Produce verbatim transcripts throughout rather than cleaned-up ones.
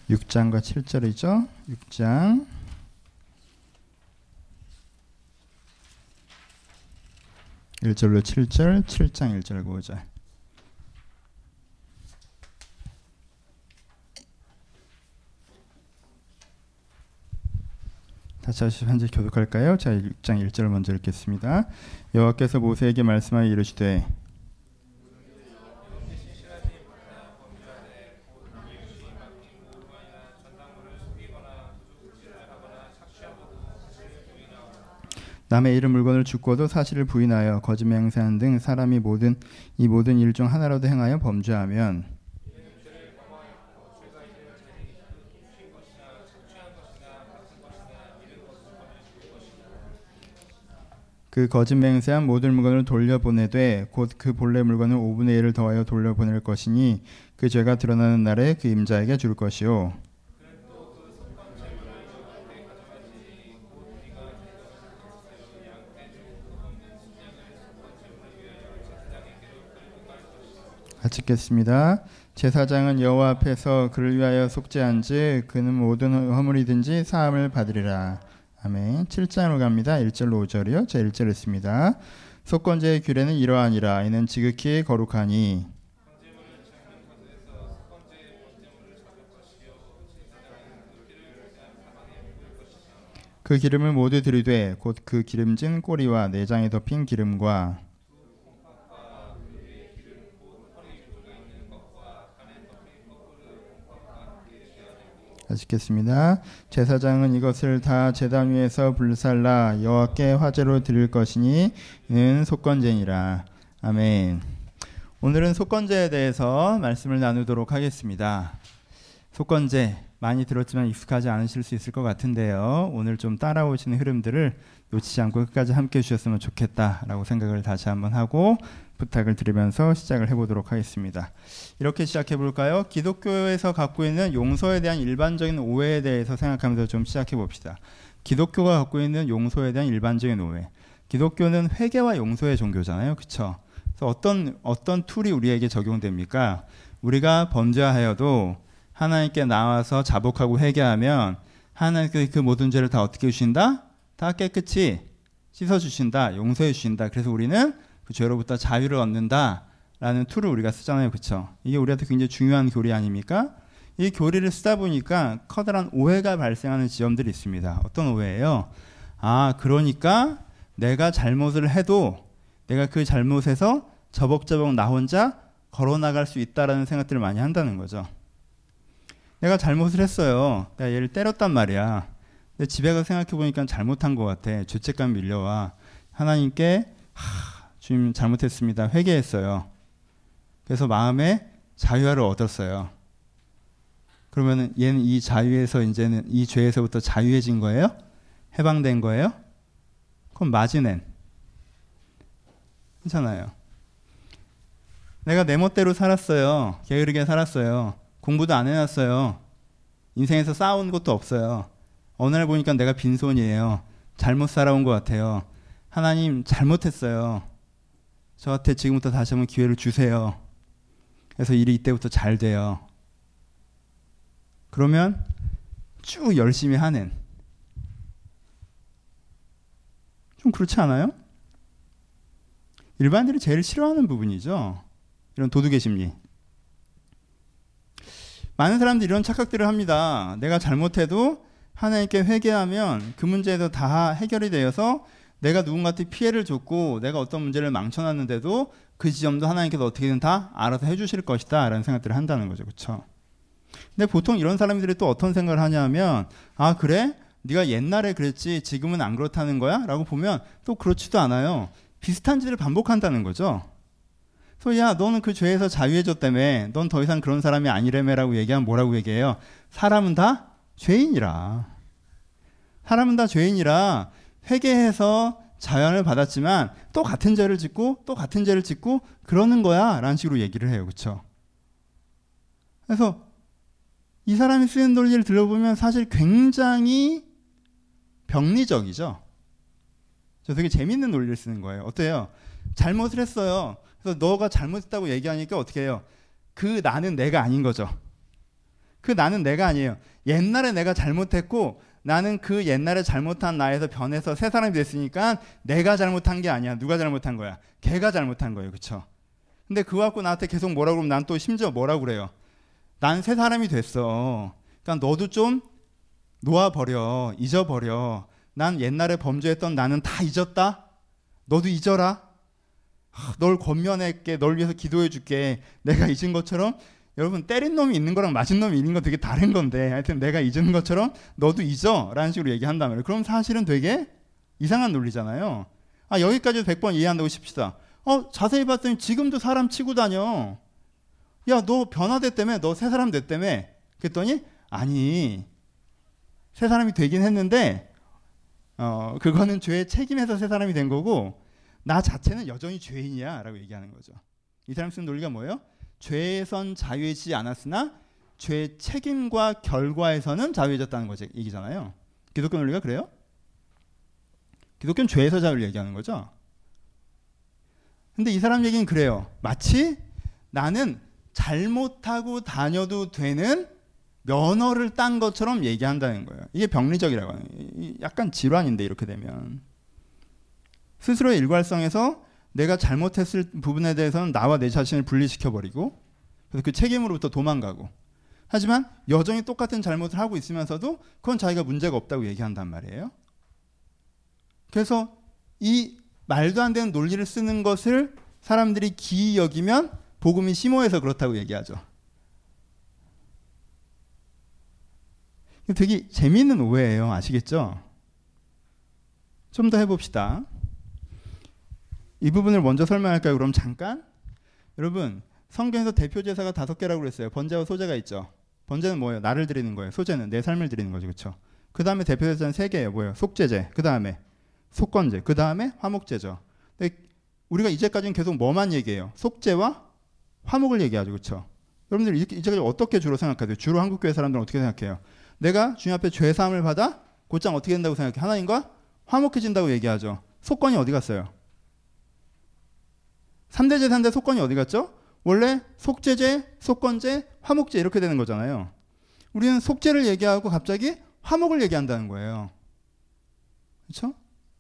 육 장과 칠 절이죠. 육 장 일 절로 칠 절, 칠 장 일 절 구 절. 다시 다시 현재 교독할까요? 자, 육 장 일 절 먼저 읽겠습니다. 여호와께서 모세에게 말씀하여 이르시되 남의 이름 물건을 죽고도 사실을 부인하여 거짓 맹세한 등 사람이 모든 이 모든 일 중 하나라도 행하여 범죄하면 그 거짓 맹세한 모든 물건을 돌려보내되 곧 그 본래 물건을 오분의 일을 더하여 돌려보낼 것이니 그 죄가 드러나는 날에 그 임자에게 줄 것이요. 같이 읽겠습니다. 제사장은 여호와 앞에서 그를 위하여 속죄한즉 그는 모든 허물이든지 사함을 받으리라. 아멘. 칠 장으로 갑니다. 일 절로 오 절이요. 자, 일 절 읽습니다. 속건제의 규례는 이러하니라. 이는 지극히 거룩하니 그 기름을 모두 들이되 곧 그 기름진 꼬리와 내장에 덮인 기름과 다시 읽겠습니다. 제사장은 이것을 다 제단 위에서 불살라 여호와께 화제로 드릴 것이니 이는 속건제니라. 아멘. 오늘은 속건제에 대해서 말씀을 나누도록 하겠습니다. 속건제 많이 들었지만 익숙하지 않으실 수 있을 것 같은데요. 오늘 좀 따라오시는 흐름들을 놓치지 않고 끝까지 함께 해주셨으면 좋겠다라고 생각을 다시 한번 하고 부탁을 드리면서 시작을 해보도록 하겠습니다. 이렇게 시작해 볼까요? 기독교에서 갖고 있는 용서에 대한 일반적인 오해에 대해서 생각하면서 좀 시작해 봅시다. 기독교가 갖고 있는 용서에 대한 일반적인 오해. 기독교는 회개와 용서의 종교잖아요, 그렇죠? 그래서 어떤 어떤 툴이 우리에게 적용됩니까? 우리가 범죄하여도 하나님께 나와서 자복하고 회개하면 하나님께 그 모든 죄를 다 어떻게 주신다? 다 깨끗이 씻어주신다, 용서해주신다. 그래서 우리는 그 죄로부터 자유를 얻는다라는 툴을 우리가 쓰잖아요, 그렇죠? 이게 우리한테 굉장히 중요한 교리 아닙니까? 이 교리를 쓰다 보니까 커다란 오해가 발생하는 지점들이 있습니다. 어떤 오해예요? 아, 그러니까 내가 잘못을 해도 내가 그 잘못에서 저벅저벅 나 혼자 걸어나갈 수 있다라는 생각들을 많이 한다는 거죠. 내가 잘못을 했어요. 내가 얘를 때렸단 말이야. 근데 집에 가서 생각해보니까 잘못한 것 같아. 죄책감이 밀려와. 하나님께 하, 주님 잘못했습니다. 회개했어요. 그래서 마음에 자유를 얻었어요. 그러면 얘는 이 자유에서 이제는 이 죄에서부터 자유해진 거예요? 해방된 거예요? 그럼 마지넨. 괜찮아요. 내가 내 멋대로 살았어요. 게으르게 살았어요. 공부도 안 해놨어요. 인생에서 쌓아온 것도 없어요. 어느 날 보니까 내가 빈손이에요. 잘못 살아온 것 같아요. 하나님 잘못했어요. 저한테 지금부터 다시 한번 기회를 주세요. 그래서 일이 이때부터 잘 돼요. 그러면 쭉 열심히 하는. 좀 그렇지 않아요? 일반인들이 제일 싫어하는 부분이죠. 이런 도둑의 심리. 많은 사람들이 이런 착각들을 합니다. 내가 잘못해도 하나님께 회개하면 그 문제에서 다 해결이 되어서 내가 누군가한테 피해를 줬고 내가 어떤 문제를 망쳐놨는데도 그 지점도 하나님께서 어떻게든 다 알아서 해주실 것이다 라는 생각들을 한다는 거죠. 그렇죠? 근데 보통 이런 사람들이 또 어떤 생각을 하냐면 아 그래? 네가 옛날에 그랬지 지금은 안 그렇다는 거야? 라고 보면 또 그렇지도 않아요. 비슷한 짓을 반복한다는 거죠. 그래서 야 너는 그 죄에서 자유해졌다며 넌 더 이상 그런 사람이 아니래매라고 얘기하면 뭐라고 얘기해요? 사람은 다 죄인이라. 사람은 다 죄인이라 회개해서 자연을 받았지만 또 같은 죄를 짓고 또 같은 죄를 짓고 그러는 거야 라는 식으로 얘기를 해요. 그렇죠? 그래서 이 사람이 쓰는 논리를 들어보면 사실 굉장히 병리적이죠. 저 되게 재밌는 논리를 쓰는 거예요. 어때요? 잘못을 했어요. 그래서 너가 잘못했다고 얘기하니까 어떻게 해요? 그 나는 내가 아닌 거죠. 그 나는 내가 아니에요. 옛날에 내가 잘못했고 나는 그 옛날에 잘못한 나에서 변해서 새 사람이 됐으니까 내가 잘못한 게 아니야. 누가 잘못한 거야? 걔가 잘못한 거예요. 그렇죠? 근데 그거 갖고 나한테 계속 뭐라고 그러면 난 또 심지어 뭐라고 그래요? 난 새 사람이 됐어. 그러니까 너도 좀 놓아버려. 잊어버려. 난 옛날에 범죄했던 나는 다 잊었다. 너도 잊어라. 널 권면할게. 널 위해서 기도해줄게. 내가 잊은 것처럼 여러분 때린 놈이 있는 거랑 맞은 놈이 있는 거 되게 다른 건데 하여튼 내가 잊은 것처럼 너도 잊어 라는 식으로 얘기한단 말이에요. 그럼 사실은 되게 이상한 논리잖아요. 아 여기까지 백 번 이해한다고 칩시다. 어 자세히 봤더니 지금도 사람 치고 다녀. 야 너 변화됐다며. 너 새 사람 됐다며. 그랬더니 아니 새 사람이 되긴 했는데 어 그거는 죄의 책임에서 새 사람이 된 거고 나 자체는 여전히 죄인이야 라고 얘기하는 거죠. 이 사람 쓰는 논리가 뭐예요? 죄에선 자유해지지 않았으나 죄의 책임과 결과에서는 자유해졌다는 거지 얘기잖아요. 기독교 논리가 그래요? 기독교는 죄에서 자유를 얘기하는 거죠. 근데 이 사람 얘기는 그래요. 마치 나는 잘못하고 다녀도 되는 면허를 딴 것처럼 얘기한다는 거예요. 이게 병리적이라고 하는 거예요. 약간 질환인데 이렇게 되면. 스스로의 일괄성에서 내가 잘못했을 부분에 대해서는 나와 내 자신을 분리시켜버리고 그래서 그 책임으로부터 도망가고 하지만 여전히 똑같은 잘못을 하고 있으면서도 그건 자기가 문제가 없다고 얘기한단 말이에요. 그래서 이 말도 안 되는 논리를 쓰는 것을 사람들이 기이 여기면 복음이 심오해서 그렇다고 얘기하죠. 되게 재미있는 오해예요. 아시겠죠? 좀 더 해봅시다. 이 부분을 먼저 설명할까요? 그럼 잠깐. 여러분 성경에서 대표 제사가 다섯 개라고 그랬어요. 번제와 소제가 있죠. 번제는 뭐예요? 나를 드리는 거예요. 소제는 내 삶을 드리는 거죠. 그렇죠? 그 다음에 대표 제사는 세 개예요. 뭐예요? 속제제, 그 다음에 속건제, 그 다음에 화목제죠. 근데 우리가 이제까지는 계속 뭐만 얘기해요? 속제와 화목을 얘기하죠. 그렇죠? 여러분들 이제까지 어떻게 주로 생각하세요? 주로 한국교회 사람들은 어떻게 생각해요? 내가 주님 앞에 죄 사함을 받아 곧장 어떻게 된다고 생각해? 하나님과 화목해진다고 얘기하죠. 속건이 어디 갔어요? 삼 대 제사인데 속건이 어디 갔죠? 원래 속제제, 속건제, 화목제 이렇게 되는 거잖아요. 우리는 속제를 얘기하고 갑자기 화목을 얘기한다는 거예요. 그렇죠?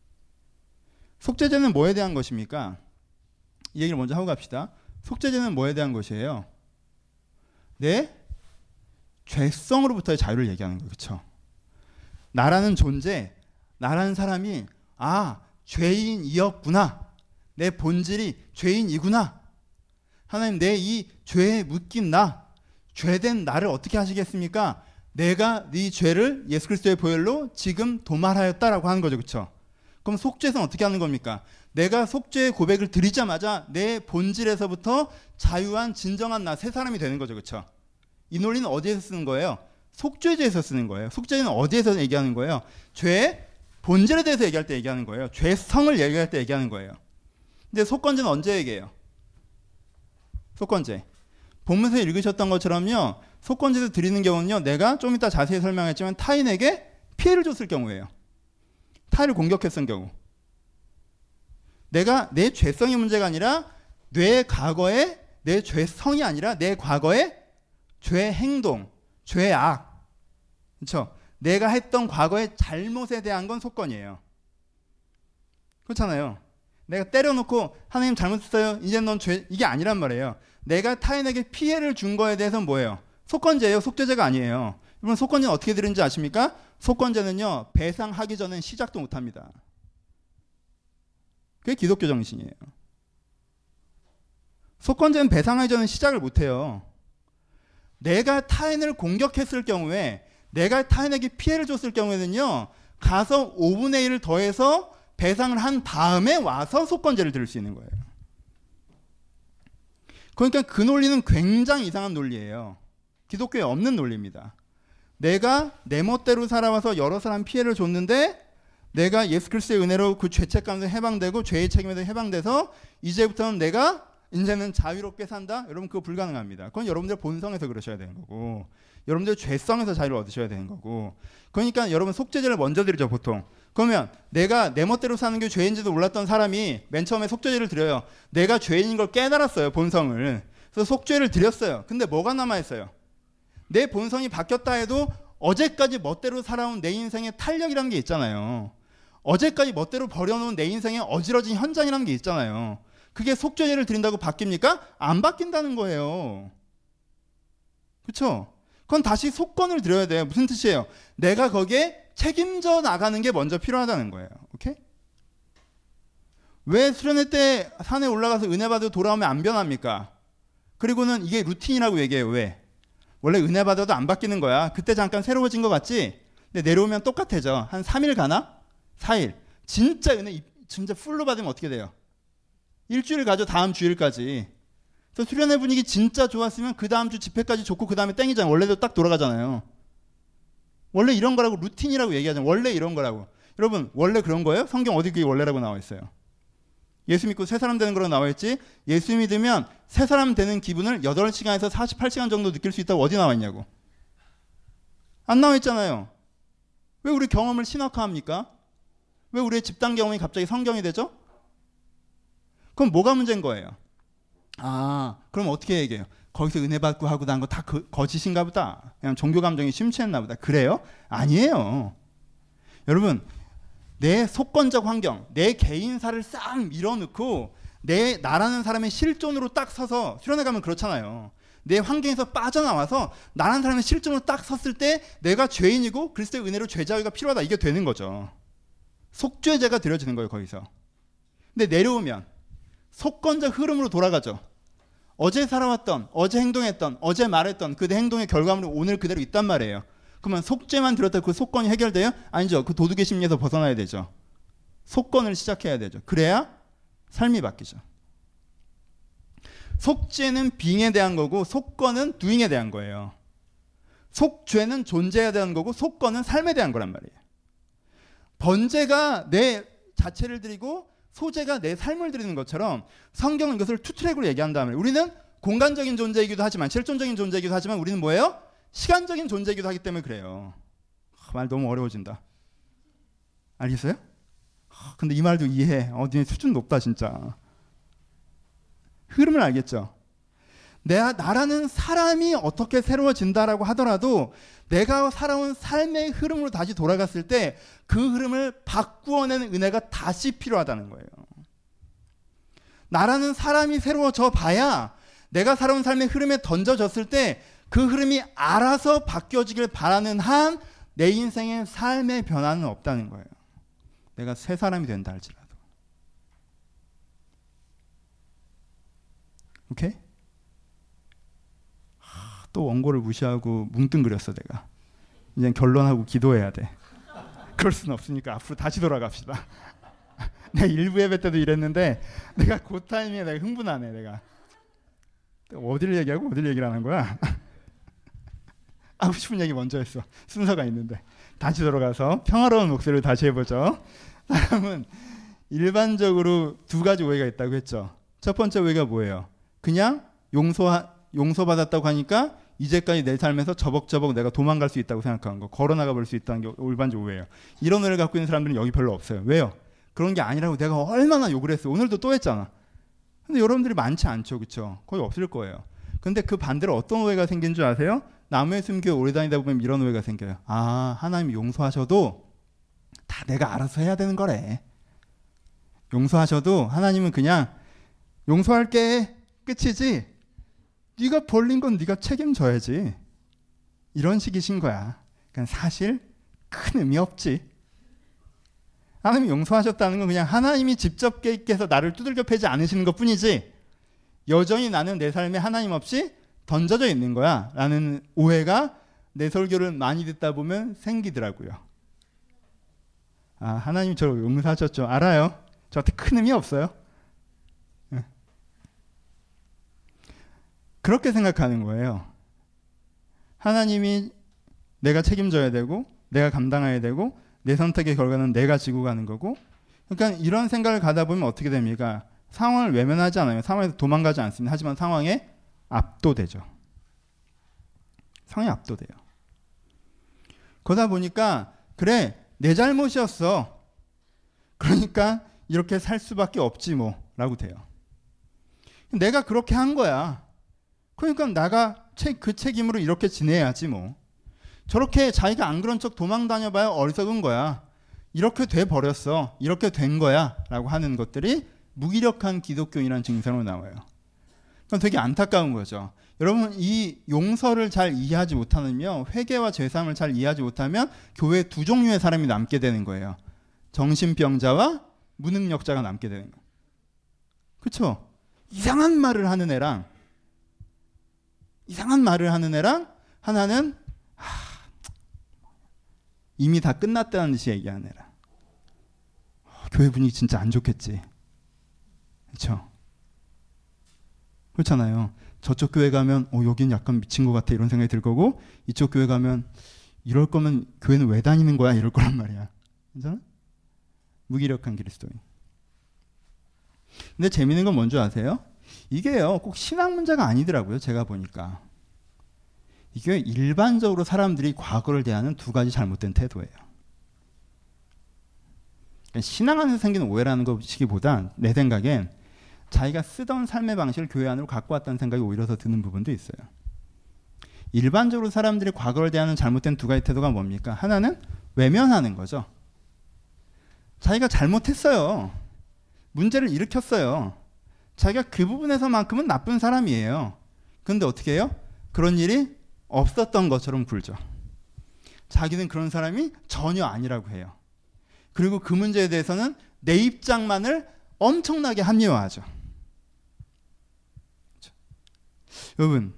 속제제는 뭐에 대한 것입니까? 이 얘기를 먼저 하고 갑시다. 속제제는 뭐에 대한 것이에요? 내 죄성으로부터의 자유를 얘기하는 거예요. 그렇죠? 나라는 존재, 나라는 사람이 아, 죄인이었구나. 내 본질이 죄인이구나. 하나님 내 이 죄에 묶인 나, 죄된 나를 어떻게 하시겠습니까? 내가 네 죄를 예수 그리스도의 보혈로 지금 도말하였다라고 하는 거죠. 그렇죠? 그럼 속죄는 어떻게 하는 겁니까? 내가 속죄의 고백을 드리자마자 내 본질에서부터 자유한 진정한 나, 새 사람이 되는 거죠. 그렇죠? 이 논리는 어디에서 쓰는 거예요? 속죄제에서 쓰는 거예요. 속죄는 어디에서 얘기하는 거예요? 죄의 본질에 대해서 얘기할 때 얘기하는 거예요. 죄성을 얘기할 때 얘기하는 거예요. 근데 속건제는 언제 얘기해요? 속건제. 본문에서 읽으셨던 것처럼요. 속건제에서 드리는 경우는요. 내가 좀 이따 자세히 설명했지만 타인에게 피해를 줬을 경우예요. 타인을 공격했을 경우. 내가 내 죄성이 문제가 아니라 내 과거의 내 죄성이 아니라 내 과거의 죄 행동, 죄악. 그렇죠? 내가 했던 과거의 잘못에 대한 건 속건이에요. 그렇잖아요. 내가 때려놓고 하나님 잘못했어요. 이제 넌 죄 이게 아니란 말이에요. 내가 타인에게 피해를 준 거에 대해서는 뭐예요? 속건제예요. 속죄제가 아니에요. 여러분 속건제는 어떻게 드리는지 아십니까? 속건제는요. 배상하기 전엔 시작도 못합니다. 그게 기독교 정신이에요. 속건제는 배상하기 전엔 시작을 못해요. 내가 타인을 공격했을 경우에 내가 타인에게 피해를 줬을 경우에는요. 가서 오분의 일을 더해서 배상을 한 다음에 와서 속건제를 드릴 수 있는 거예요. 그러니까 그 논리는 굉장히 이상한 논리예요. 기독교에 없는 논리입니다. 내가 내 멋대로 살아와서 여러 사람 피해를 줬는데 내가 예수 그리스도의 은혜로 그 죄책 가운데 해방되고 죄의 책임에서 해방돼서 이제부터는 내가 이제는 자유롭게 산다? 여러분 그거 불가능합니다. 그건 여러분들 본성에서 그러셔야 되는 거고 여러분들 죄성에서 자유를 얻으셔야 되는 거고 그러니까 여러분 속죄제를 먼저 드리죠 보통. 그러면 내가 내 멋대로 사는 게 죄인지도 몰랐던 사람이 맨 처음에 속죄제를 드려요. 내가 죄인인 걸 깨달았어요 본성을. 그래서 속죄를 드렸어요. 근데 뭐가 남아있어요? 내 본성이 바뀌었다 해도 어제까지 멋대로 살아온 내 인생의 탄력이라는 게 있잖아요. 어제까지 멋대로 버려놓은 내 인생의 어지러진 현장이라는 게 있잖아요. 그게 속죄제를 드린다고 바뀝니까? 안 바뀐다는 거예요. 그렇죠? 그건 다시 속건을 드려야 돼요. 무슨 뜻이에요? 내가 거기에 책임져 나가는 게 먼저 필요하다는 거예요. 오케이? 왜 수련회 때 산에 올라가서 은혜 받으러 돌아오면 안 변합니까? 그리고는 이게 루틴이라고 얘기해요. 왜? 원래 은혜 받아도 안 바뀌는 거야. 그때 잠깐 새로워진 것 같지? 근데 내려오면 똑같아져. 한 삼 일 가나? 사 일. 진짜 은혜 진짜 풀로 받으면 어떻게 돼요? 일주일 가죠. 다음 주일까지. 그래서 수련회 분위기 진짜 좋았으면 그 다음 주 집회까지 좋고 그 다음에 땡이잖아요. 원래도 딱 돌아가잖아요. 원래 이런 거라고 루틴이라고 얘기하잖아요. 원래 이런 거라고. 여러분 원래 그런 거예요? 성경 어디 그게 원래라고 나와 있어요? 예수 믿고 새 사람 되는 거라고 나와 있지. 예수 믿으면 새 사람 되는 기분을 여덟 시간에서 사십팔 시간 정도 느낄 수 있다고 어디 나와 있냐고. 안 나와 있잖아요. 왜 우리 경험을 신학화합니까? 왜 우리의 집단 경험이 갑자기 성경이 되죠? 그럼 뭐가 문제인 거예요? 아, 그럼 어떻게 얘기해요? 거기서 은혜 받고 하고 난 거 다 거짓인가 보다. 그냥 종교 감정이 심취했나 보다. 그래요? 아니에요. 여러분, 내 속건적 환경, 내 개인사를 싹 밀어넣고 내 나라는 사람의 실존으로 딱 서서 수련회 가면 그렇잖아요. 내 환경에서 빠져나와서 나라는 사람의 실존으로 딱 섰을 때 내가 죄인이고 그리스도의 은혜로 죄자유가 필요하다. 이게 되는 거죠. 속죄제가 드려지는 거예요. 거기서. 근데 내려오면 속건적 흐름으로 돌아가죠. 어제 살아왔던, 어제 행동했던, 어제 말했던 그 행동의 결과물이 오늘 그대로 있단 말이에요. 그러면 속죄만 들었다고 그 속건이 해결돼요? 아니죠. 그 도둑의 심리에서 벗어나야 되죠. 속건을 시작해야 되죠. 그래야 삶이 바뀌죠. 속죄는 being에 대한 거고 속건은 doing에 대한 거예요. 속죄는 존재에 대한 거고 속건은 삶에 대한 거란 말이에요. 번제가 내 자체를 드리고 소재가 내 삶을 드리는 것처럼 성경은 이것을 투트랙으로 얘기한다면 우리는 공간적인 존재이기도 하지만 실존적인 존재이기도 하지만 우리는 뭐예요? 시간적인 존재이기도 하기 때문에 그래요. 말 너무 어려워진다. 알겠어요? 근데 이 말도 이해해. 어, 니네 수준 높다 진짜. 흐름을 알겠죠? 내가 나라는 사람이 어떻게 새로워진다라고 하더라도 내가 살아온 삶의 흐름으로 다시 돌아갔을 때 그 흐름을 바꾸어내는 은혜가 다시 필요하다는 거예요. 나라는 사람이 새로워져 봐야 내가 살아온 삶의 흐름에 던져졌을 때 그 흐름이 알아서 바뀌어지길 바라는 한 내 인생의 삶의 변화는 없다는 거예요. 내가 새 사람이 된다 할지라도. 오케이? 하, 또 원고를 무시하고 뭉뚱그렸어 내가. 이제 결론하고 기도해야 돼. 그럴 수는 없으니까 앞으로 다시 돌아갑시다. 내가 일부 예배 때도 이랬는데 내가 그 타이밍에 내가 흥분하네 내가. 어디를 얘기하고 어디를 얘기를 하는 거야? 하고 싶은 얘기 먼저 했어. 순서가 있는데. 다시 돌아가서 평화로운 목소리를 다시 해보죠. 사람은 일반적으로 두 가지 오해가 있다고 했죠. 첫 번째 오해가 뭐예요? 그냥 용서, 용서받았다고 하니까 이제까지 내 삶에서 저벅저벅 내가 도망갈 수 있다고 생각하는 거. 걸어나가 볼 수 있다는 게 일반적 오해예요. 이런 오해를 갖고 있는 사람들은 여기 별로 없어요. 왜요? 그런 게 아니라고 내가 얼마나 욕을 했어. 오늘도 또 했잖아. 근데 여러분들이 많지 않죠. 그렇죠? 거의 없을 거예요. 근데 그 반대로 어떤 오해가 생긴 줄 아세요? 나무에 숨겨 오래 다니다 보면 이런 오해가 생겨요. 아, 하나님이 용서하셔도 다 내가 알아서 해야 되는 거래. 용서하셔도 하나님은 그냥 용서할게 끝이지 네가 벌린 건 네가 책임져야지. 이런 식이신 거야. 그러니까 사실 큰 의미 없지. 하나님이 용서하셨다는 건 그냥 하나님이 직접 깨서 나를 두들겨 패지 않으시는 것뿐이지 여전히 나는 내 삶에 하나님 없이 던져져 있는 거야 라는 오해가 내 설교를 많이 듣다 보면 생기더라고요. 아, 하나님 저를 용서하셨죠. 알아요. 저한테 큰 의미 없어요. 그렇게 생각하는 거예요. 하나님이 내가 책임져야 되고 내가 감당해야 되고 내 선택의 결과는 내가 지고 가는 거고 그러니까 이런 생각을 가다 보면 어떻게 됩니까? 상황을 외면하지 않아요. 상황에서 도망가지 않습니다. 하지만 상황에 압도되죠. 상황에 압도돼요. 그러다 보니까 그래 내 잘못이었어. 그러니까 이렇게 살 수밖에 없지 뭐 라고 돼요. 내가 그렇게 한 거야. 그러니까 나가 책, 그 책임으로 이렇게 지내야지 뭐. 저렇게 자기가 안 그런 척 도망 다녀봐야 어리석은 거야. 이렇게 돼 버렸어. 이렇게 된 거야. 라고 하는 것들이 무기력한 기독교인이라는 증상으로 나와요. 그건 되게 안타까운 거죠. 여러분, 이 용서를 잘 이해하지 못하면, 회개와 죄사함을 잘 이해하지 못하면 교회 두 종류의 사람이 남게 되는 거예요. 정신병자와 무능력자가 남게 되는 거예요. 그렇죠? 이상한 말을 하는 애랑 이상한 말을 하는 애랑 하나는 하, 이미 다 끝났다는 듯이 얘기하는 애랑. 어, 교회 분위기 진짜 안 좋겠지. 그렇죠? 그렇잖아요. 저쪽 교회 가면 어, 여긴 약간 미친 것 같아 이런 생각이 들 거고, 이쪽 교회 가면 이럴 거면 교회는 왜 다니는 거야 이럴 거란 말이야. 괜찮아? 무기력한 그리스도인. 근데 재밌는 건 뭔지 아세요? 이게요, 꼭 신앙 문제가 아니더라고요. 제가 보니까. 이게 일반적으로 사람들이 과거를 대하는 두 가지 잘못된 태도예요. 그러니까 신앙 안에서 생기는 오해라는 것이기보단 내 생각엔 자기가 쓰던 삶의 방식을 교회 안으로 갖고 왔다는 생각이 오히려 더 드는 부분도 있어요. 일반적으로 사람들이 과거를 대하는 잘못된 두 가지 태도가 뭡니까? 하나는 외면하는 거죠. 자기가 잘못했어요. 문제를 일으켰어요. 자기가 그 부분에서만큼은 나쁜 사람이에요. 그런데 어떻게 해요? 그런 일이 없었던 것처럼 굴죠. 자기는 그런 사람이 전혀 아니라고 해요. 그리고 그 문제에 대해서는 내 입장만을 엄청나게 합리화하죠. 그렇죠? 여러분,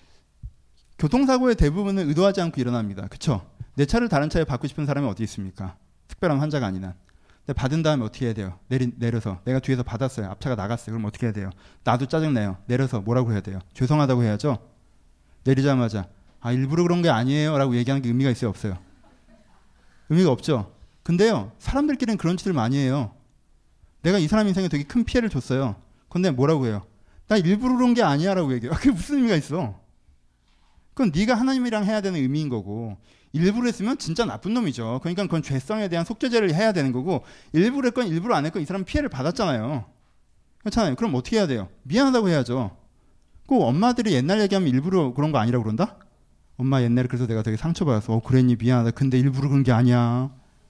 교통사고의 대부분은 의도하지 않고 일어납니다. 그렇죠? 내 차를 다른 차에 받고 싶은 사람이 어디 있습니까? 특별한 환자가 아닌 한. 근데 받은 다음에 어떻게 해야 돼요? 내리, 내려서. 내가 뒤에서 받았어요. 앞차가 나갔어요. 그럼 어떻게 해야 돼요? 나도 짜증내요. 내려서 뭐라고 해야 돼요? 죄송하다고 해야죠. 내리자마자 아, 일부러 그런 게 아니에요 라고 얘기하는 게 의미가 있어요? 없어요? 의미가 없죠. 근데요, 사람들끼리는 그런 짓을 많이 해요. 내가 이 사람 인생에 되게 큰 피해를 줬어요. 근데 뭐라고 해요? 나 일부러 그런 게 아니야 라고 얘기해요. 그게 무슨 의미가 있어? 그건 네가 하나님이랑 해야 되는 의미인 거고, 일부러 했으면 진짜 나쁜 놈이죠. 그러니까 그건 죄성에 대한 속죄제를 해야 되는 거고, 일부러 했건 일부러 안 했건 이 사람 피해를 받았잖아요. 그렇잖아요. 그럼 어떻게 해야 돼요? 미안하다고 해야죠. 꼭 엄마들이 옛날 얘기하면 일부러 그런 거 아니라고 그런다? 엄마 옛날에 그래서 내가 되게 상처받았어. 어 그랬니? 미안하다. 근데 일부러 그런 게 아니야.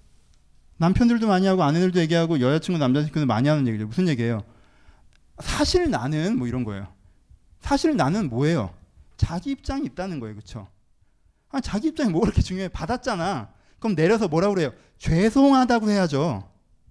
남편들도 많이 하고 아내들도 얘기하고 여자친구 남자친구도 많이 하는 얘기죠. 무슨 얘기예요? 사실 나는 뭐 이런 거예요. 사실 나는 뭐예요? 자기 입장이 있다는 거예요. 그렇죠? 아, 자기 입장이 뭐 그렇게 중요해? 받았잖아. 그럼 내려서 뭐라고 그래요? 죄송하다고 해야죠.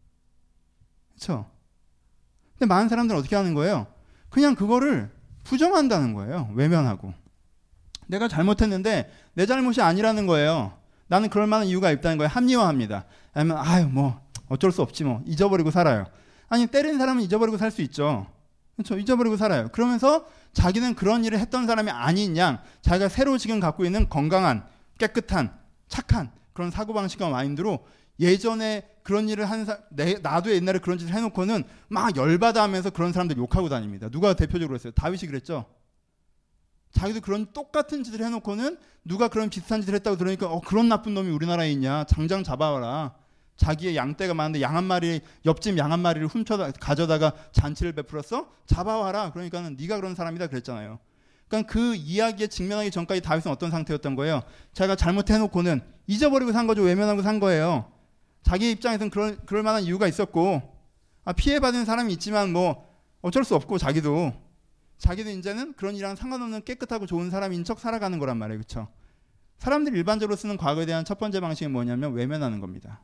그렇죠? 근데 많은 사람들은 어떻게 하는 거예요? 그냥 그거를 부정한다는 거예요. 외면하고. 내가 잘못했는데 내 잘못이 아니라는 거예요. 나는 그럴 만한 이유가 있다는 거예요. 합리화합니다. 아니면 아유 뭐 어쩔 수 없지 뭐 잊어버리고 살아요. 아니 때린 사람은 잊어버리고 살 수 있죠. 그렇죠? 잊어버리고 살아요. 그러면서 자기는 그런 일을 했던 사람이 아닌 양, 자기가 새로 지금 갖고 있는 건강한, 깨끗한, 착한 그런 사고방식과 마인드로 예전에 그런 일을 한 사, 내, 나도 옛날에 그런 짓을 해놓고는 막 열받아 하면서 그런 사람들 욕하고 다닙니다. 누가 대표적으로 했어요? 다윗이 그랬죠? 자기도 그런 똑같은 짓을 해놓고는 누가 그런 비슷한 짓을 했다고 들으니까 어 그런 나쁜 놈이 우리나라에 있냐? 장장 잡아와라. 자기의 양떼가 많은데 양 한 마리, 옆집 양 한 마리를 훔쳐 가져다가 잔치를 베풀었어? 잡아와라. 그러니까는 네가 그런 사람이다 그랬잖아요. 그러니까 그 이야기에 직면하기 전까지 다윗은 어떤 상태였던 거예요? 자기가 잘못해놓고는 잊어버리고 산 거죠. 외면하고 산 거예요. 자기 입장에서는 그럴, 그럴 만한 이유가 있었고, 아, 피해받은 사람이 있지만 뭐 어쩔 수 없고 자기도 자기도 이제는 그런 일이랑 상관없는 깨끗하고 좋은 사람인 척 살아가는 거란 말이에요. 그렇죠? 사람들이 일반적으로 쓰는 과거에 대한 첫 번째 방식이 뭐냐면 외면하는 겁니다.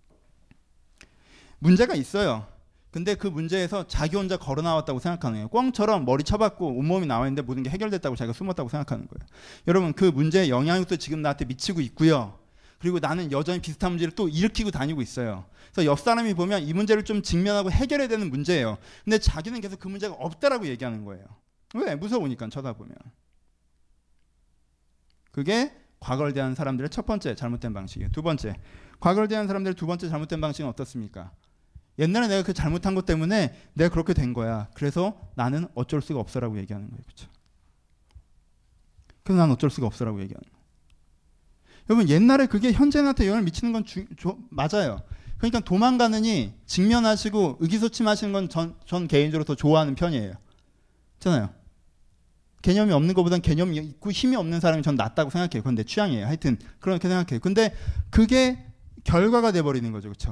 문제가 있어요. 근데 그 문제에서 자기 혼자 걸어 나왔다고 생각하는 거예요. 꿩처럼 머리 쳐박고 온몸이 나와 있는데 모든 게 해결됐다고 자기가 숨었다고 생각하는 거예요. 여러분, 그 문제의 영향력도 지금 나한테 미치고 있고요. 그리고 나는 여전히 비슷한 문제를 또 일으키고 다니고 있어요. 그래서 옆 사람이 보면 이 문제를 좀 직면하고 해결해야 되는 문제예요. 근데 자기는 계속 그 문제가 없다라고 얘기하는 거예요. 왜? 무서우니까 쳐다보면. 그게 과거를 대한 사람들의 첫 번째 잘못된 방식이에요. 두 번째, 과거를 대한 사람들의 두 번째 잘못된 방식은 어떻습니까? 옛날에 내가 그 잘못한 것 때문에 내가 그렇게 된 거야. 그래서 나는 어쩔 수가 없어라고 얘기하는 거예요. 그렇죠? 그래서 나는 어쩔 수가 없어라고 얘기하는 거예요. 여러분, 옛날에 그게 현재 나한테 영향을 미치는 건 주, 조, 맞아요. 그러니까 도망가느니 직면하시고 의기소침하시는 건 전, 전 개인적으로 더 좋아하는 편이에요. 그렇잖아요. 개념이 없는 것보단 개념이 있고 힘이 없는 사람이 전 낫다고 생각해요. 그건 내 취향이에요. 하여튼 그렇게 생각해요. 근데 그게 결과가 돼버리는 거죠. 그렇죠?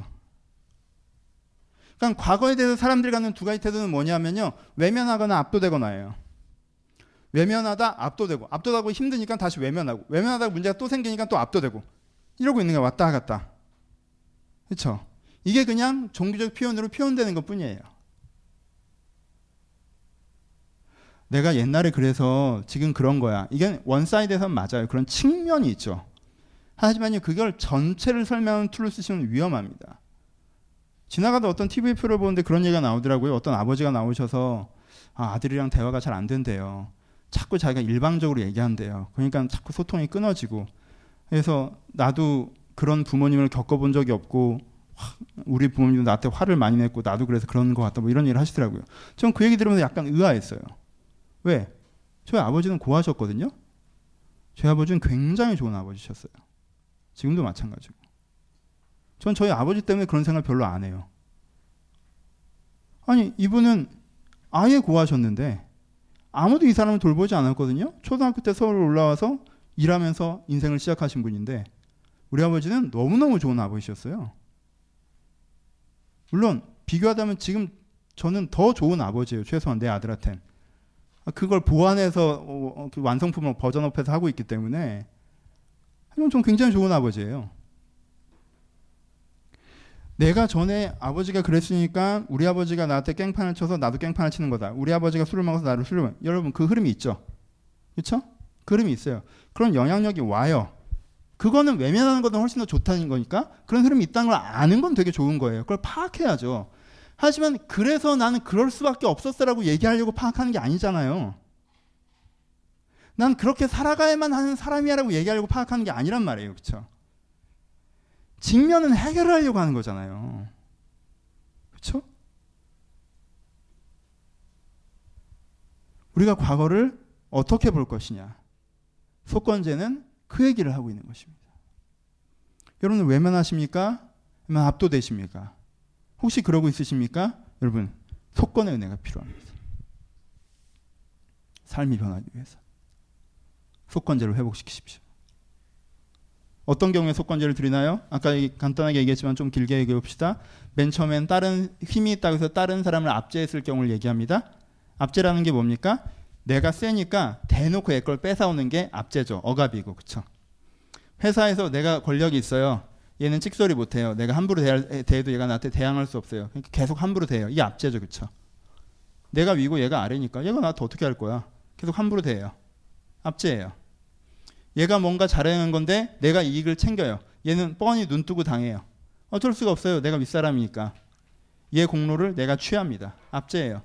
그러니까 과거에 대해서 사람들이 갖는 두 가지 태도는 뭐냐면요. 외면하거나 압도되거나예요. 외면하다 압도되고, 압도되고 힘드니까 다시 외면하고, 외면하다가 문제가 또 생기니까 또 압도되고, 이러고 있는 거야. 왔다 갔다. 그렇죠? 이게 그냥 종교적 표현으로 표현되는 것뿐이에요. 내가 옛날에 그래서 지금 그런 거야. 이게 원사이드에서는 맞아요. 그런 측면이 있죠. 하지만요, 그걸 전체를 설명하는 툴로 쓰시면 위험합니다. 지나가다 어떤 티비 프로를 보는데 그런 얘기가 나오더라고요. 어떤 아버지가 나오셔서 아, 아들이랑 대화가 잘 안 된대요. 자꾸 자기가 일방적으로 얘기한대요. 그러니까 자꾸 소통이 끊어지고. 그래서 나도 그런 부모님을 겪어본 적이 없고 우리 부모님도 나한테 화를 많이 냈고 나도 그래서 그런 것 같다. 뭐 이런 얘기를 하시더라고요. 전 그 얘기 들으면서 약간 의아했어요. 왜? 저희 아버지는 고하셨거든요. 저희 아버지는 굉장히 좋은 아버지셨어요. 지금도 마찬가지고. 전 저희 아버지 때문에 그런 생각 별로 안 해요. 아니, 이분은 아예 고하셨는데 아무도 이 사람을 돌보지 않았거든요. 초등학교 때 서울 올라와서 일하면서 인생을 시작하신 분인데 우리 아버지는 너무너무 좋은 아버지셨어요. 물론 비교하자면 지금 저는 더 좋은 아버지예요. 최소한 내 아들한테는. 그걸 보완해서 완성품을 버전업해서 하고 있기 때문에 하지만 좀 굉장히 좋은 아버지예요. 내가 전에 아버지가 그랬으니까 우리 아버지가 나한테 깽판을 쳐서 나도 깽판을 치는 거다. 우리 아버지가 술을 먹어서 나를 술을 먹어. 여러분 그 흐름이 있죠. 그렇죠? 그 흐름이 있어요. 그런 영향력이 와요. 그거는 외면하는 것보다 훨씬 더 좋다는 거니까 그런 흐름이 있다는 걸 아는 건 되게 좋은 거예요. 그걸 파악해야죠. 하지만 그래서 나는 그럴 수밖에 없었어라고 얘기하려고 파악하는 게 아니잖아요. 난 그렇게 살아가야만 하는 사람이야라고 얘기하려고 파악하는 게 아니란 말이에요. 그렇죠? 직면은 해결하려고 하는 거잖아요. 그렇죠? 우리가 과거를 어떻게 볼 것이냐. 속건제는 그 얘기를 하고 있는 것입니다. 여러분 외면하십니까? 아니면 압도되십니까? 혹시 그러고 있으십니까? 여러분 속건의 은혜가 필요합니다. 삶이 변하기 위해서 속건제를 회복시키십시오. 어떤 경우에 속건제를 드리나요? 아까 간단하게 얘기했지만 좀 길게 얘기해 봅시다. 맨 처음엔 다른 힘이 있다고 해서 다른 사람을 압제했을 경우를 얘기합니다. 압제라는 게 뭡니까? 내가 세니까 대놓고 내 걸 뺏어오는 게 압제죠. 억압이고. 그렇죠? 회사에서 내가 권력이 있어요. 얘는 찍소리 못해요. 내가 함부로 대할, 대해도 얘가 나한테 대항할 수 없어요. 그러니까 계속 함부로 대해요. 이게 압제죠. 그렇죠? 내가 위고 얘가 아래니까 얘가 나한테 어떻게 할 거야. 계속 함부로 대해요. 압제예요. 얘가 뭔가 잘하는 건데 내가 이익을 챙겨요. 얘는 뻔히 눈 뜨고 당해요. 어쩔 수가 없어요. 내가 윗사람이니까. 얘 공로를 내가 취합니다. 압제예요.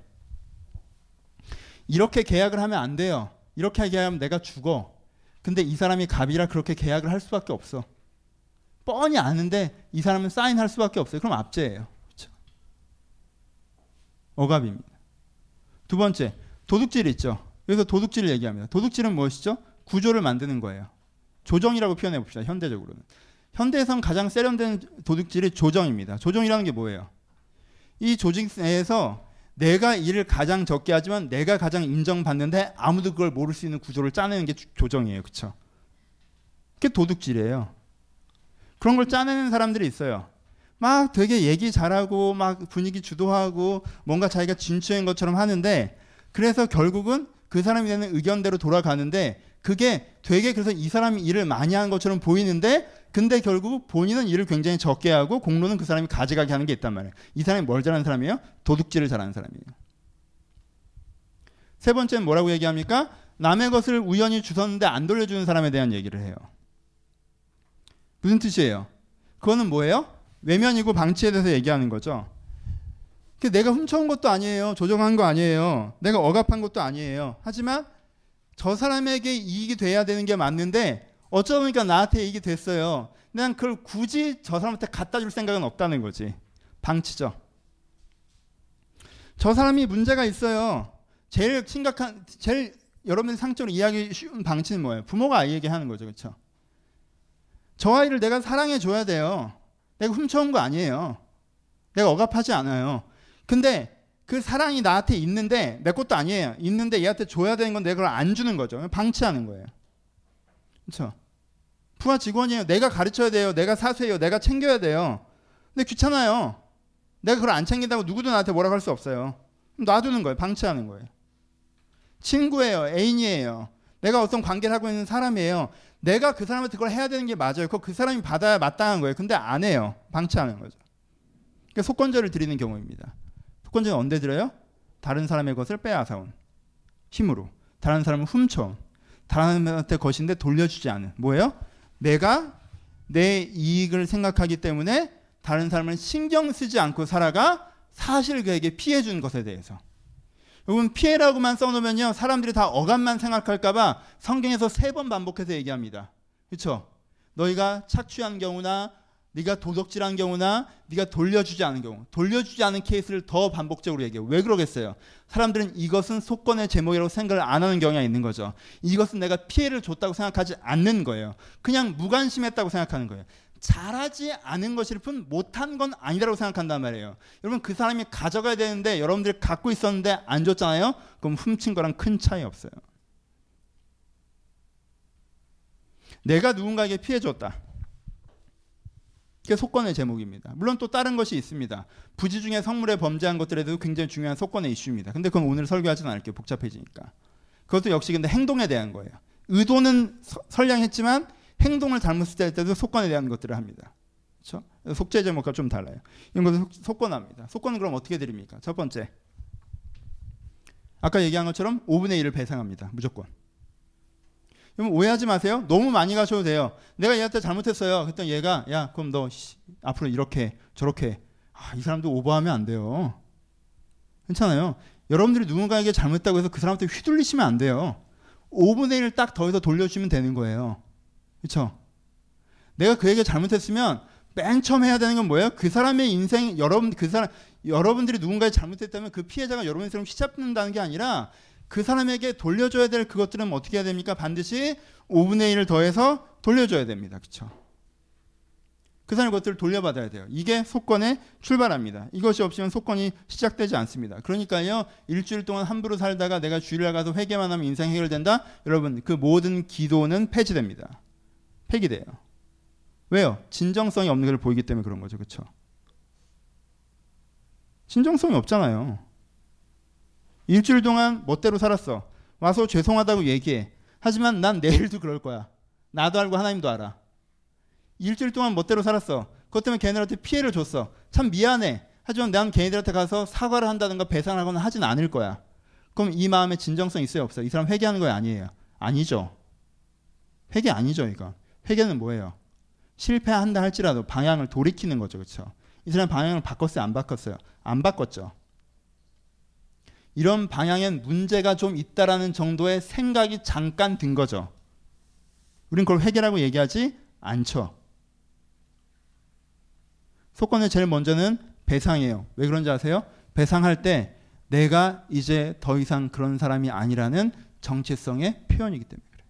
이렇게 계약을 하면 안 돼요. 이렇게 계약하면 내가 죽어. 근데 이 사람이 갑이라 그렇게 계약을 할 수밖에 없어. 뻔히 아는데 이 사람은 사인할 수밖에 없어요. 그럼 압제예요. 그렇죠? 억압입니다. 두 번째, 도둑질 있죠. 여기서 도둑질을 얘기합니다. 도둑질은 무엇이죠? 구조를 만드는 거예요. 조정이라고 표현해 봅시다. 현대적으로는. 현대에선 가장 세련된 도둑질이 조정입니다. 조정이라는 게 뭐예요? 이 조직 내에서 내가 일을 가장 적게 하지만 내가 가장 인정받는데 아무도 그걸 모를 수 있는 구조를 짜내는 게 조정이에요. 그렇죠? 그게 도둑질이에요. 그런 걸 짜내는 사람들이 있어요. 막 되게 얘기 잘하고 막 분위기 주도하고 뭔가 자기가 진취인 것처럼 하는데 그래서 결국은 그 사람이 되는 의견대로 돌아가는데 그게 되게 그래서 이 사람이 일을 많이 한 것처럼 보이는데 근데 결국 본인은 일을 굉장히 적게 하고 공로는 그 사람이 가져가게 하는 게 있단 말이에요. 이 사람이 뭘 잘하는 사람이에요? 도둑질을 잘하는 사람이에요. 세 번째는 뭐라고 얘기합니까? 남의 것을 우연히 주웠는데 안 돌려주는 사람에 대한 얘기를 해요. 무슨 뜻이에요? 그거는 뭐예요? 외면이고 방치에 대해서 얘기하는 거죠. 내가 훔쳐온 것도 아니에요. 조정한 거 아니에요. 내가 억압한 것도 아니에요. 하지만 저 사람에게 이익이 돼야 되는 게 맞는데 어쩌다 보니까 나한테 이익이 됐어요. 난 그걸 굳이 저 사람한테 갖다 줄 생각은 없다는 거지. 방치죠. 저 사람이 문제가 있어요. 제일 심각한, 제일 여러분들이 상처로 이해하기 쉬운 방치는 뭐예요? 부모가 아이에게 하는 거죠. 그렇죠? 저 아이를 내가 사랑해 줘야 돼요. 내가 훔쳐온 거 아니에요. 내가 억압하지 않아요. 근데 그 사랑이 나한테 있는데 내 것도 아니에요. 있는데 얘한테 줘야 되는 건 내가 그걸 안 주는 거죠. 방치하는 거예요. 그렇죠? 부하 직원이에요. 내가 가르쳐야 돼요. 내가 사수해요. 내가 챙겨야 돼요. 근데 귀찮아요. 내가 그걸 안 챙긴다고 누구도 나한테 뭐라고 할 수 없어요. 놔두는 거예요. 방치하는 거예요. 친구예요. 애인이에요. 내가 어떤 관계를 하고 있는 사람이에요. 내가 그 사람한테 그걸 해야 되는 게 맞아요. 그거 그 사람이 받아야 마땅한 거예요. 근데 안 해요. 방치하는 거죠. 그러니까 속건제를 드리는 경우입니다. 속건제는 언제 드려요? 다른 사람의 것을 빼앗아온 힘으로. 다른 사람을 훔쳐온. 다른 사람한테 것인데 돌려주지 않은. 뭐예요? 내가 내 이익을 생각하기 때문에 다른 사람을 신경 쓰지 않고 살아가 사실 그에게 피해 준 것에 대해서. 여러분 피해라고만 써놓으면요 사람들이 다 어감만 생각할까봐 성경에서 세 번 반복해서 얘기합니다. 그렇죠? 너희가 착취한 경우나 네가 도둑질한 경우나 네가 돌려주지 않은 경우, 돌려주지 않은 케이스를 더 반복적으로 얘기해요. 왜 그러겠어요? 사람들은 이것은 속건의 제목이라고 생각을 안 하는 경우가 있는 거죠. 이것은 내가 피해를 줬다고 생각하지 않는 거예요. 그냥 무관심했다고 생각하는 거예요. 잘하지 않은 것일 뿐 못한 건 아니라고 생각한단 말이에요. 여러분 그 사람이 가져가야 되는데 여러분들이 갖고 있었는데 안 줬잖아요. 그럼 훔친 거랑 큰 차이 없어요. 내가 누군가에게 피해 줬다. 그게 속건의 제목입니다. 물론 또 다른 것이 있습니다. 부지 중에 성물에 범죄한 것들에도 굉장히 중요한 속건의 이슈입니다. 근데 그건 오늘 설교하지는 않을게요. 복잡해지니까. 그것도 역시 근데 행동에 대한 거예요. 의도는 서, 선량했지만 행동을 잘못했을 때도 속건에 대한 것들을 합니다. 그렇죠? 속죄 제목과 좀 달라요. 이런 것은 속건합니다. 속건은 그럼 어떻게 드립니까? 첫 번째. 아까 얘기한 것처럼 오분의 일을 배상합니다. 무조건. 그럼 오해하지 마세요. 너무 많이 가셔도 돼요. 내가 얘한테 잘못했어요. 그랬더니 얘가 야 그럼 너 씨, 앞으로 이렇게 저렇게. 아, 이 사람도 오버하면 안 돼요. 괜찮아요. 여러분들이 누군가에게 잘못했다고 해서 그 사람한테 휘둘리시면 안 돼요. 오분의 일을 딱 더해서 돌려주면 되는 거예요. 그렇죠? 내가 그에게 잘못했으면 맨 처음 해야 되는 건 뭐예요? 그 사람의 인생, 여러분 그 사람 여러분들이 누군가에 잘못했다면 그 피해자가 여러분의 삶을 휘잡는다는 게 아니라 그 사람에게 돌려줘야 될 그것들은 어떻게 해야 됩니까? 반드시 오분의 일을 더해서 돌려줘야 됩니다. 그렇죠? 그 사람의 것들을 돌려받아야 돼요. 이게 속건의 출발합니다. 이것이 없으면 속건이 시작되지 않습니다. 그러니까요. 일주일 동안 함부로 살다가 내가 주일날 가서 회개만 하면 인생 해결된다? 여러분 그 모든 기도는 폐지됩니다. 폐기돼요. 왜요? 진정성이 없는 걸 보이기 때문에 그런 거죠. 그렇죠? 진정성이 없잖아요. 일주일 동안 멋대로 살았어. 와서 죄송하다고 얘기해. 하지만 난 내일도 그럴 거야. 나도 알고 하나님도 알아. 일주일 동안 멋대로 살았어. 그것 때문에 걔네들한테 피해를 줬어. 참 미안해. 하지만 난 걔네들한테 가서 사과를 한다든가 배상하거나 하진 않을 거야. 그럼 이 마음에 진정성 있어요? 없어요? 이 사람 회개하는 거예요? 아니에요? 아니죠. 회개 아니죠. 이거. 회개는 뭐예요? 실패한다 할지라도 방향을 돌이키는 거죠. 그렇죠? 이 사람 방향을 바꿨어요? 안 바꿨어요? 안 바꿨죠. 이런 방향엔 문제가 좀 있다라는 정도의 생각이 잠깐 든 거죠. 우린 그걸 회개라고 얘기하지 않죠. 속건의 제일 먼저는 배상이에요. 왜 그런지 아세요? 배상할 때 내가 이제 더 이상 그런 사람이 아니라는 정체성의 표현이기 때문에 그래요.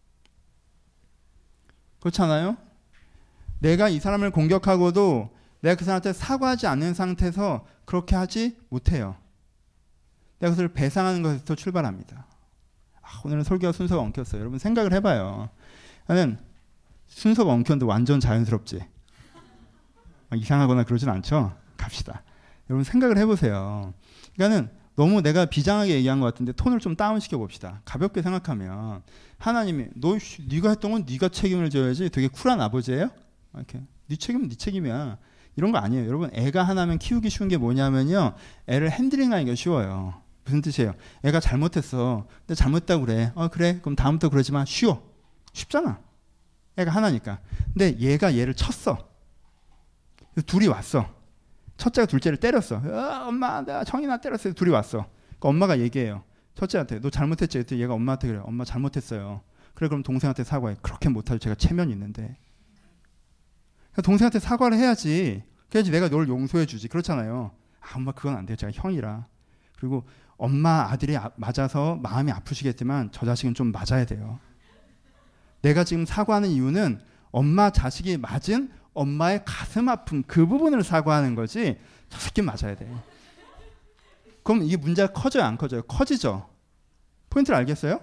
그렇잖아요? 내가 이 사람을 공격하고도 내가 그 사람한테 사과하지 않는 상태에서 그렇게 하지 못해요. 내가 그것을 배상하는 것에서 출발합니다. 아, 오늘은 설교가 순서가 엉켰어요. 여러분 생각을 해봐요. 나는 순서가 엉켰는데 완전 자연스럽지. 이상하거나 그러진 않죠? 갑시다. 여러분 생각을 해보세요. 그러니까는 너무 내가 비장하게 얘기한 것 같은데 톤을 좀 다운시켜 봅시다. 가볍게 생각하면 하나님이 너 네가 했던 건 네가 책임을 져야지. 되게 쿨한 아버지예요? 이렇게 네 책임은 네 책임이야. 이런 거 아니에요. 여러분 애가 하나면 키우기 쉬운 게 뭐냐면요. 애를 핸들링하는 게 쉬워요. 무슨 뜻이에요? 애가 잘못했어. 근데 잘못했다고 그래. 어 그래. 그럼 다음부터 그러지 마. 쉬워. 쉽잖아. 애가 하나니까. 근데 얘가 얘를 쳤어. 둘이 왔어. 첫째가 둘째를 때렸어. 어, 엄마 내가 정이나 때렸어요. 둘이 왔어. 그러니까 엄마가 얘기해요. 첫째한테 너 잘못했지? 그랬더니 얘가 엄마한테 그래. 엄마 잘못했어요. 그래 그럼 동생한테 사과해. 그렇게 못하죠. 제가 체면이 있는데. 동생한테 사과를 해야지. 그래야지 내가 널 용서해 주지. 그렇잖아요. 아 엄마 그건 안 돼요. 제가 형이라. 그리고 엄마 아들이 아, 맞아서 마음이 아프시겠지만 저 자식은 좀 맞아야 돼요. 내가 지금 사과하는 이유는 엄마 자식이 맞은 엄마의 가슴 아픔 그 부분을 사과하는 거지 저 새끼 맞아야 돼. 그럼 이게 문제가 커져요, 안 커져요? 커지죠. 포인트를 알겠어요?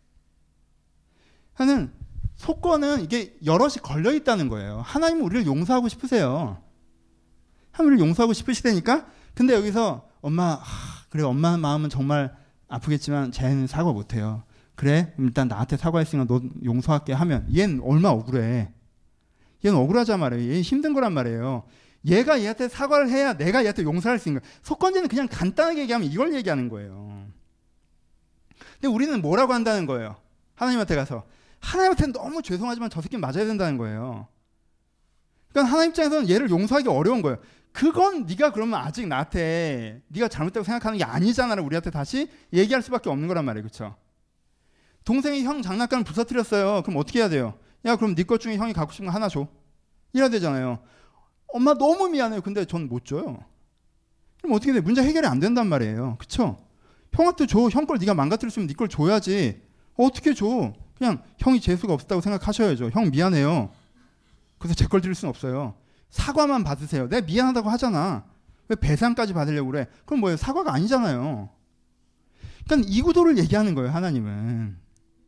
하는 속건은 이게 여럿이 걸려 있다는 거예요. 하나님은 우리를 용서하고 싶으세요. 하나님을 용서하고 싶으시다니까. 근데 여기서 엄마, 하, 그래 엄마 마음은 정말 아프겠지만 쟤는 사과 못해요. 그래 일단 나한테 사과했으니까 너 용서할게 하면 얘는 얼마나 억울해. 얘는 억울하자 말이에요. 얘는 힘든 거란 말이에요. 얘가 얘한테 사과를 해야 내가 얘한테 용서할 수 있는 거예요. 속건제는 그냥 간단하게 얘기하면 이걸 얘기하는 거예요. 근데 우리는 뭐라고 한다는 거예요? 하나님한테 가서 하나님한테는 너무 죄송하지만 저 새끼는 맞아야 된다는 거예요. 그러니까 하나님 입장에서는 얘를 용서하기 어려운 거예요. 그건 네가 그러면 아직 나한테 네가 잘못됐다고 생각하는 게 아니잖아를 우리한테 다시 얘기할 수밖에 없는 거란 말이에요. 그렇죠? 동생이 형 장난감 부서뜨렸어요. 그럼 어떻게 해야 돼요? 야 그럼 네 것 중에 형이 갖고 싶은 거 하나 줘. 이래야 되잖아요. 엄마 너무 미안해요. 근데 전 못 줘요. 그럼 어떻게 돼? 문제 해결이 안 된단 말이에요. 그렇죠? 형한테 줘. 형 걸 네가 망가뜨렸으면 네 걸 줘야지. 어떻게 줘? 그냥 형이 재수가 없었다고 생각하셔야죠. 형 미안해요. 그래서 제 걸 드릴 수는 없어요. 사과만 받으세요. 내가 미안하다고 하잖아. 왜 배상까지 받으려고 그래? 그럼 뭐예요? 사과가 아니잖아요. 그러니까 이 구도를 얘기하는 거예요. 하나님은.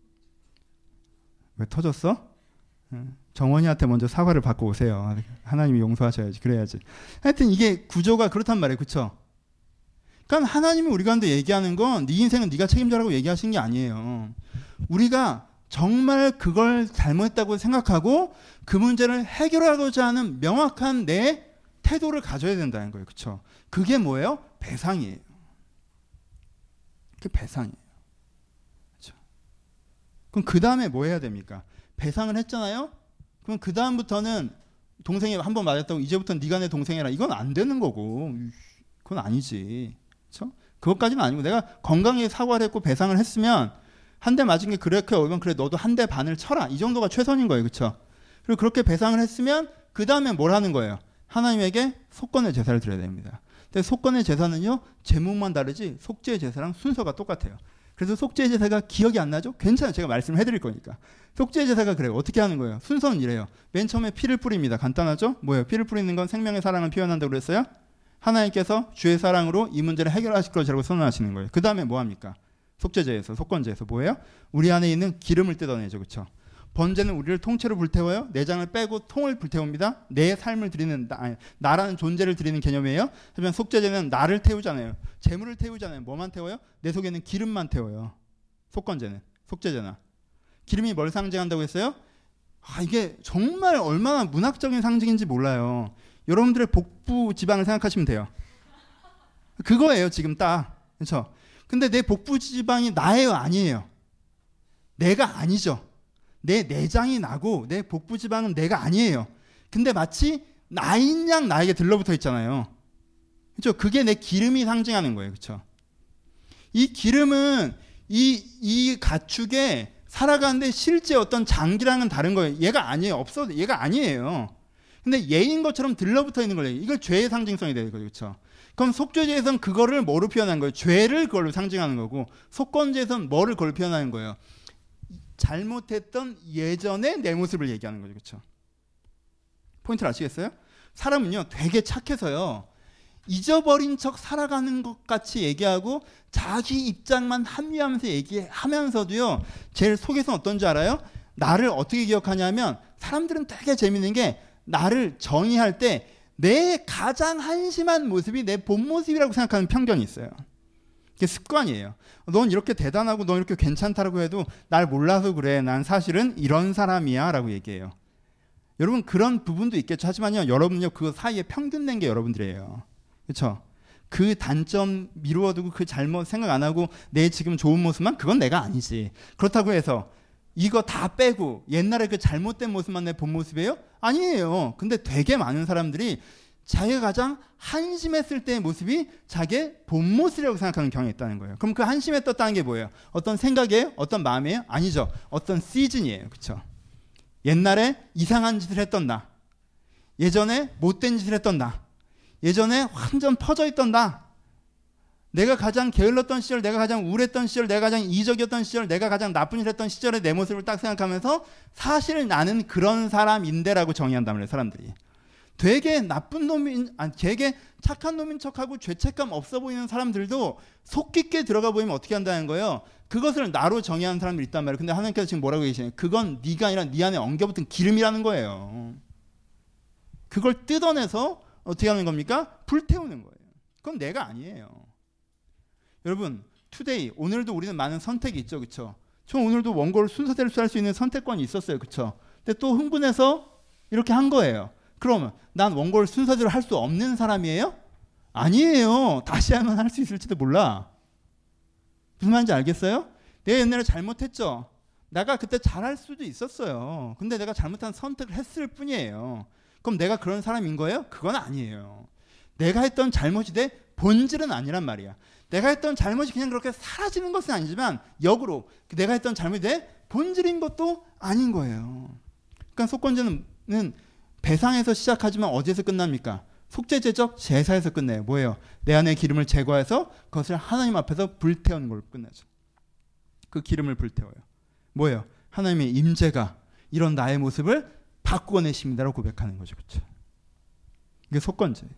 왜 터졌어? 정원이한테 먼저 사과를 받고 오세요. 하나님이 용서하셔야지. 그래야지. 하여튼 이게 구조가 그렇단 말이에요. 그렇죠? 그러니까 하나님이 우리 가운데 얘기하는 건 네 인생은 네가 책임져라고 얘기하시는 게 아니에요. 우리가 정말 그걸 잘못했다고 생각하고 그 문제를 해결하고자 하는 명확한 내 태도를 가져야 된다는 거예요. 그렇죠? 그게 뭐예요? 배상이에요. 그게 배상이에요. 그렇죠? 그럼 그 다음에 뭐 해야 됩니까? 배상을 했잖아요? 그럼 그 다음부터는 동생이 한 번 맞았다고 이제부터는 네가 내 동생이라 이건 안 되는 거고 그건 아니지. 그렇죠? 그것까지는 아니고 내가 건강하게 사과를 했고 배상을 했으면 한 대 맞은 게 그렇게 오면 그래 너도 한 대 반을 쳐라. 이 정도가 최선인 거예요. 그렇죠? 그리고 그렇게 배상을 했으면 그 다음에 뭘 하는 거예요? 하나님에게 속건의 제사를 드려야 됩니다. 근데 속건의 제사는요. 제목만 다르지 속죄의 제사랑 순서가 똑같아요. 그래서 속죄의 제사가 기억이 안 나죠? 괜찮아요. 제가 말씀을 해드릴 거니까. 속죄의 제사가 그래요. 어떻게 하는 거예요? 순서는 이래요. 맨 처음에 피를 뿌립니다. 간단하죠? 뭐예요? 피를 뿌리는 건 생명의 사랑을 표현한다고 그랬어요? 하나님께서 주의 사랑으로 이 문제를 해결하실 것이라고 선언하시는 거예요. 그 다음에 뭐 합니까? 속죄제에서 속건제에서 뭐예요? 우리 안에 있는 기름을 뜯어내죠. 그렇죠? 번제는 우리를 통째로 불태워요. 내장을 빼고 통을 불태웁니다. 내 삶을 드리는 나, 아니, 나라는 존재를 드리는 개념이에요. 하지만 속죄제는 나를 태우잖아요. 재물을 태우잖아요. 뭐만 태워요? 내 속에는 기름만 태워요. 속건제는 속죄제나 기름이 뭘 상징한다고 했어요? 아, 이게 정말 얼마나 문학적인 상징인지 몰라요. 여러분들의 복부 지방을 생각하시면 돼요. 그거예요. 지금 딱. 그렇죠? 근데 내 복부 지방이 나예요? 아니에요? 내가 아니죠. 내 내장이 나고 내 복부 지방은 내가 아니에요. 근데 마치 나인 양 나에게 들러붙어 있잖아요. 그렇죠? 그게 내 기름이 상징하는 거예요. 그렇죠? 이 기름은 이, 이 가축에 살아가는데 실제 어떤 장기랑은 다른 거예요. 얘가 아니에요. 없어도 얘가 아니에요. 근데 얘인 것처럼 들러붙어 있는 거예요. 이걸 죄의 상징성이 되는 거죠. 그렇죠? 그럼 속죄제에서는 그거를 뭐로 표현하는 거예요? 죄를 그걸로 상징하는 거고 속건제에서는 뭐를 그걸 표현하는 거예요? 잘못했던 예전의 내 모습을 얘기하는 거죠. 그렇죠? 포인트를 아시겠어요? 사람은요 되게 착해서요 잊어버린 척 살아가는 것 같이 얘기하고 자기 입장만 합리하면서 얘기하면서도요 제일 속에서는 어떤지 알아요? 나를 어떻게 기억하냐면 사람들은 되게 재밌는 게 나를 정의할 때 내 가장 한심한 모습이 내 본 모습이라고 생각하는 편견이 있어요. 이게 습관이에요. 넌 이렇게 대단하고 넌 이렇게 괜찮다라고 해도 날 몰라서 그래. 난 사실은 이런 사람이야 라고 얘기해요. 여러분 그런 부분도 있겠죠. 하지만요 여러분요 그 사이에 평균 낸 게 여러분들이에요. 그렇죠? 그 단점 미루어두고 그 잘못 생각 안 하고 내 지금 좋은 모습만 그건 내가 아니지. 그렇다고 해서 이거 다 빼고 옛날에 그 잘못된 모습만 내 본 모습이에요? 아니에요. 근데 되게 많은 사람들이 자기가 가장 한심했을 때의 모습이 자기의 본 모습이라고 생각하는 경향이 있다는 거예요. 그럼 그 한심에 떴다는 게 뭐예요? 어떤 생각이에요? 어떤 마음이에요? 아니죠. 어떤 시즌이에요. 그렇죠? 옛날에 이상한 짓을 했던 나, 예전에 못된 짓을 했던 나, 예전에 완전 퍼져 있던 나, 내가 가장 게을렀던 시절, 내가 가장 우울했던 시절, 내가 가장 이적이었던 시절, 내가 가장 나쁜 일 했던 시절의 내 모습을 딱 생각하면서 사실 나는 그런 사람인데 라고 정의한단 말이에요. 사람들이. 되게 나쁜 놈인, 아니 되게 착한 놈인 척하고 죄책감 없어 보이는 사람들도 속 깊게 들어가 보이면 어떻게 한다는 거예요? 그것을 나로 정의하는 사람들이 있단 말이에요. 근데 하나님께서 지금 뭐라고 계시냐면 그건 네가 아니라 네 안에 엉겨붙은 기름이라는 거예요. 그걸 뜯어내서 어떻게 하는 겁니까? 불태우는 거예요. 그건 내가 아니에요. 여러분, 투데이, 오늘도 우리는 많은 선택이 있죠. 그렇죠? 저 오늘도 원고를 순서대로 할 수 있는 선택권이 있었어요. 그렇죠? 근데 또 흥분해서 이렇게 한 거예요. 그러면 난 원고를 순서대로 할 수 없는 사람이에요? 아니에요. 다시 하면 할 수 있을지도 몰라. 무슨 말인지 알겠어요? 내가 옛날에 잘못했죠. 내가 그때 잘할 수도 있었어요. 근데 내가 잘못한 선택을 했을 뿐이에요. 그럼 내가 그런 사람인 거예요? 그건 아니에요. 내가 했던 잘못이 내 본질은 아니란 말이야. 내가 했던 잘못이 그냥 그렇게 사라지는 것은 아니지만 역으로 내가 했던 잘못이 내 본질인 것도 아닌 거예요. 그러니까 속건제는 배상에서 시작하지만 어디에서 끝납니까? 속죄제적 제사에서 끝내요. 뭐예요? 내 안에 기름을 제거해서 그것을 하나님 앞에서 불태우는 걸로 끝내죠. 그 기름을 불태워요. 뭐예요? 하나님의 임재가 이런 나의 모습을 바꾸어내십니다라고 고백하는 거죠. 그렇죠? 이게 속건제예요.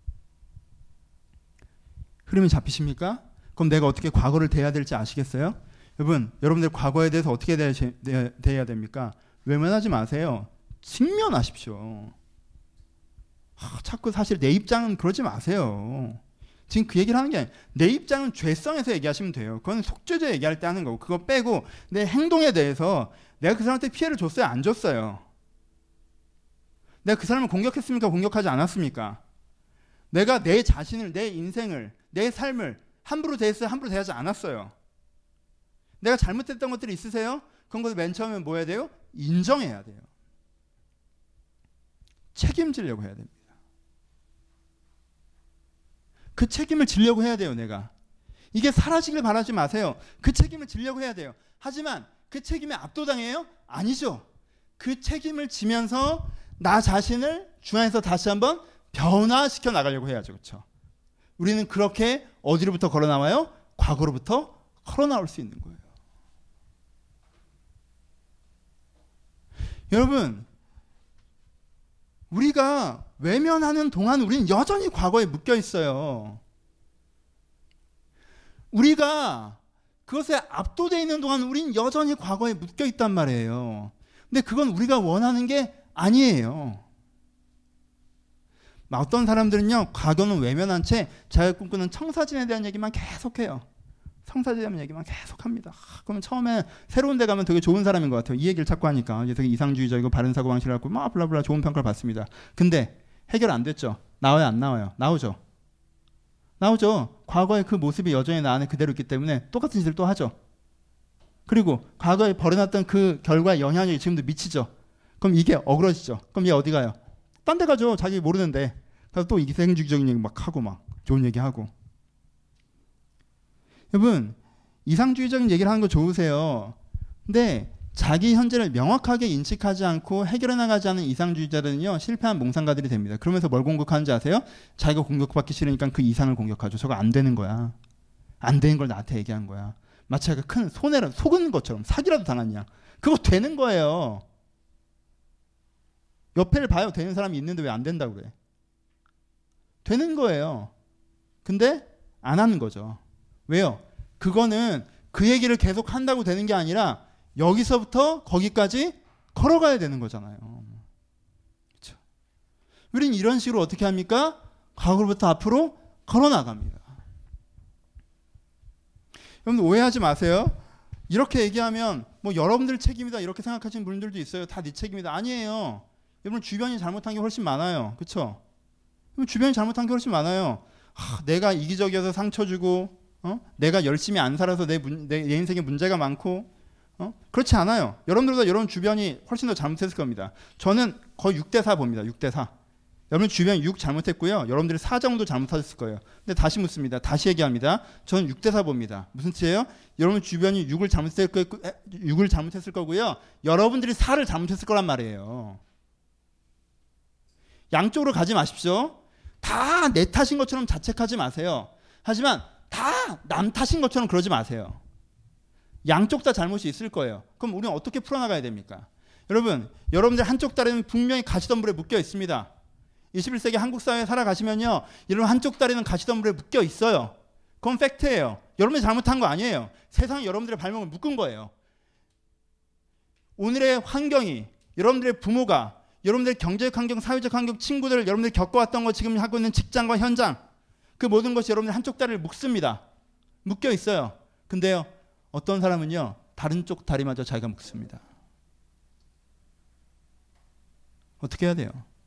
흐름이 잡히십니까? 그럼 내가 어떻게 과거를 대해야 될지 아시겠어요? 여러분, 여러분들 과거에 대해서 어떻게 대해야 됩니까? 외면하지 마세요. 직면하십시오. 아, 자꾸 사실 내 입장은 그러지 마세요. 지금 그 얘기를 하는 게 아니에요. 내 입장은 죄성에서 얘기하시면 돼요. 그건 속죄죄 얘기할 때 하는 거고, 그거 빼고 내 행동에 대해서 내가 그 사람한테 피해를 줬어요? 안 줬어요? 내가 그 사람을 공격했습니까? 공격하지 않았습니까? 내가 내 자신을, 내 인생을, 내 삶을 함부로 대했어요? 함부로 대하지 않았어요? 내가 잘못했던 것들이 있으세요? 그런 것을 맨 처음에 뭐 해야 돼요? 인정해야 돼요. 책임지려고 해야 됩니다. 그 책임을 지려고 해야 돼요. 내가 이게 사라지길 바라지 마세요. 그 책임을 지려고 해야 돼요. 하지만 그 책임에 압도당해요? 아니죠. 그 책임을 지면서 나 자신을 주 안에서 다시 한번 변화시켜 나가려고 해야죠. 그렇죠? 우리는 그렇게 어디로부터 걸어 나와요? 과거로부터 걸어 나올 수 있는 거예요. 여러분, 우리가 외면하는 동안 우리는 여전히 과거에 묶여 있어요. 우리가 그것에 압도되어 있는 동안 우리는 여전히 과거에 묶여 있단 말이에요. 근데 그건 우리가 원하는 게 아니에요. 어떤 사람들은요, 과거는 외면한 채 자기가 꿈꾸는 청사진에 대한 얘기만 계속해요. 청사진에 대한 얘기만 계속합니다. 아, 그러면 처음에 새로운 데 가면 되게 좋은 사람인 것 같아요. 이 얘기를 자꾸 하니까 되게 이상주의적이고 바른 사고방식을 갖고 막 블라블라 좋은 평가를 받습니다. 근데 해결 안 됐죠. 나와요? 안 나와요? 나오죠. 나오죠. 과거의 그 모습이 여전히 나 안에 그대로 있기 때문에 똑같은 짓을 또 하죠. 그리고 과거에 벌여놨던 그 결과의 영향력이 지금도 미치죠. 그럼 이게 어그러지죠. 그럼 얘 어디 가요? 딴 데 가죠. 자기 모르는데. 그래서 또 이기생주의적인 얘기 막 하고 막 좋은 얘기 하고. 여러분, 이상주의적인 얘기를 하는 거 좋으세요. 근데 자기 현재를 명확하게 인식하지 않고 해결해 나가지 않은 이상주의자들은요, 실패한 몽상가들이 됩니다. 그러면서 뭘 공격하는지 아세요? 자기가 공격받기 싫으니까 그 이상을 공격하죠. 저거 안 되는 거야. 안 되는 걸 나한테 얘기한 거야. 마치 자기가 큰 손해를 속은 것처럼 사기라도 당했냐. 그거 되는 거예요. 옆에를 봐요. 되는 사람이 있는데 왜 안 된다고 그래. 되는 거예요. 근데 안 하는 거죠. 왜요? 그거는 그 얘기를 계속 한다고 되는 게 아니라 여기서부터 거기까지 걸어가야 되는 거잖아요. 그렇죠? 우린 이런 식으로 어떻게 합니까? 과거로부터 앞으로 걸어나갑니다. 여러분들 오해하지 마세요. 이렇게 얘기하면 뭐 여러분들 책임이다 이렇게 생각하시는 분들도 있어요. 다 네 책임이다. 아니에요. 여러분 주변이 잘못한 게 훨씬 많아요. 그렇죠? 주변이 잘못한 게 훨씬 많아요. 하, 내가 이기적이어서 상처 주고 어? 내가 열심히 안 살아서 내, 문, 내, 내 인생에 문제가 많고 어? 그렇지 않아요. 여러분들보다 여러분 주변이 훨씬 더 잘못했을 겁니다. 저는 거의 육 대 사 봅니다. 육 대 사. 여러분 주변이 육 잘못했고요. 여러분들이 사 정도 잘못하셨을 거예요. 근데 다시 묻습니다. 다시 얘기합니다. 저는 육 대 사 봅니다. 무슨 뜻이에요? 여러분 주변이 육을 잘못했을, 거, 육을 잘못했을 거고요. 여러분들이 사를 잘못했을 거란 말이에요. 양쪽으로 가지 마십시오. 다 내 탓인 것처럼 자책하지 마세요. 하지만 다 남 탓인 것처럼 그러지 마세요. 양쪽 다 잘못이 있을 거예요. 그럼 우리는 어떻게 풀어나가야 됩니까? 여러분, 여러분들 한쪽 다리는 분명히 가시덤불에 묶여 있습니다. 이십일 세기 한국 사회에 살아가시면요, 여러분 한쪽 다리는 가시덤불에 묶여 있어요. 그건 팩트예요. 여러분이 잘못한 거 아니에요. 세상이 여러분들의 발목을 묶은 거예요. 오늘의 환경이, 여러분들의 부모가, 여러분들의 경제적 환경, 사회적 환경, 친구들, 여러분들이 겪어왔던 거, 지금 하고 있는 직장과 현장, 그 모든 것이 여러분들 한쪽 다리를 묶습니다. 묶여 있어요. 근데요, 어떤 사람은요, 다른 쪽 다리마저 자기가 묶습니다. 어떻게 해야 돼요?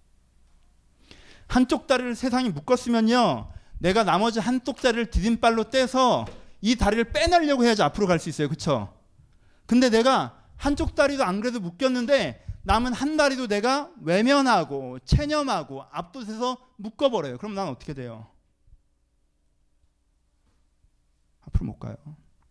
한쪽 다리를 세상이 묶었으면요, 내가 나머지 한쪽 다리를 디딤발로 떼서 이 다리를 빼내려고 해야지 앞으로 갈 수 있어요. 그렇죠? 근데 내가 한쪽 다리도 안 그래도 묶였는데 남은 한 다리도 내가 외면하고 체념하고 앞도서서 묶어버려요. 그럼 난 어떻게 돼요? 앞으로 못 가요.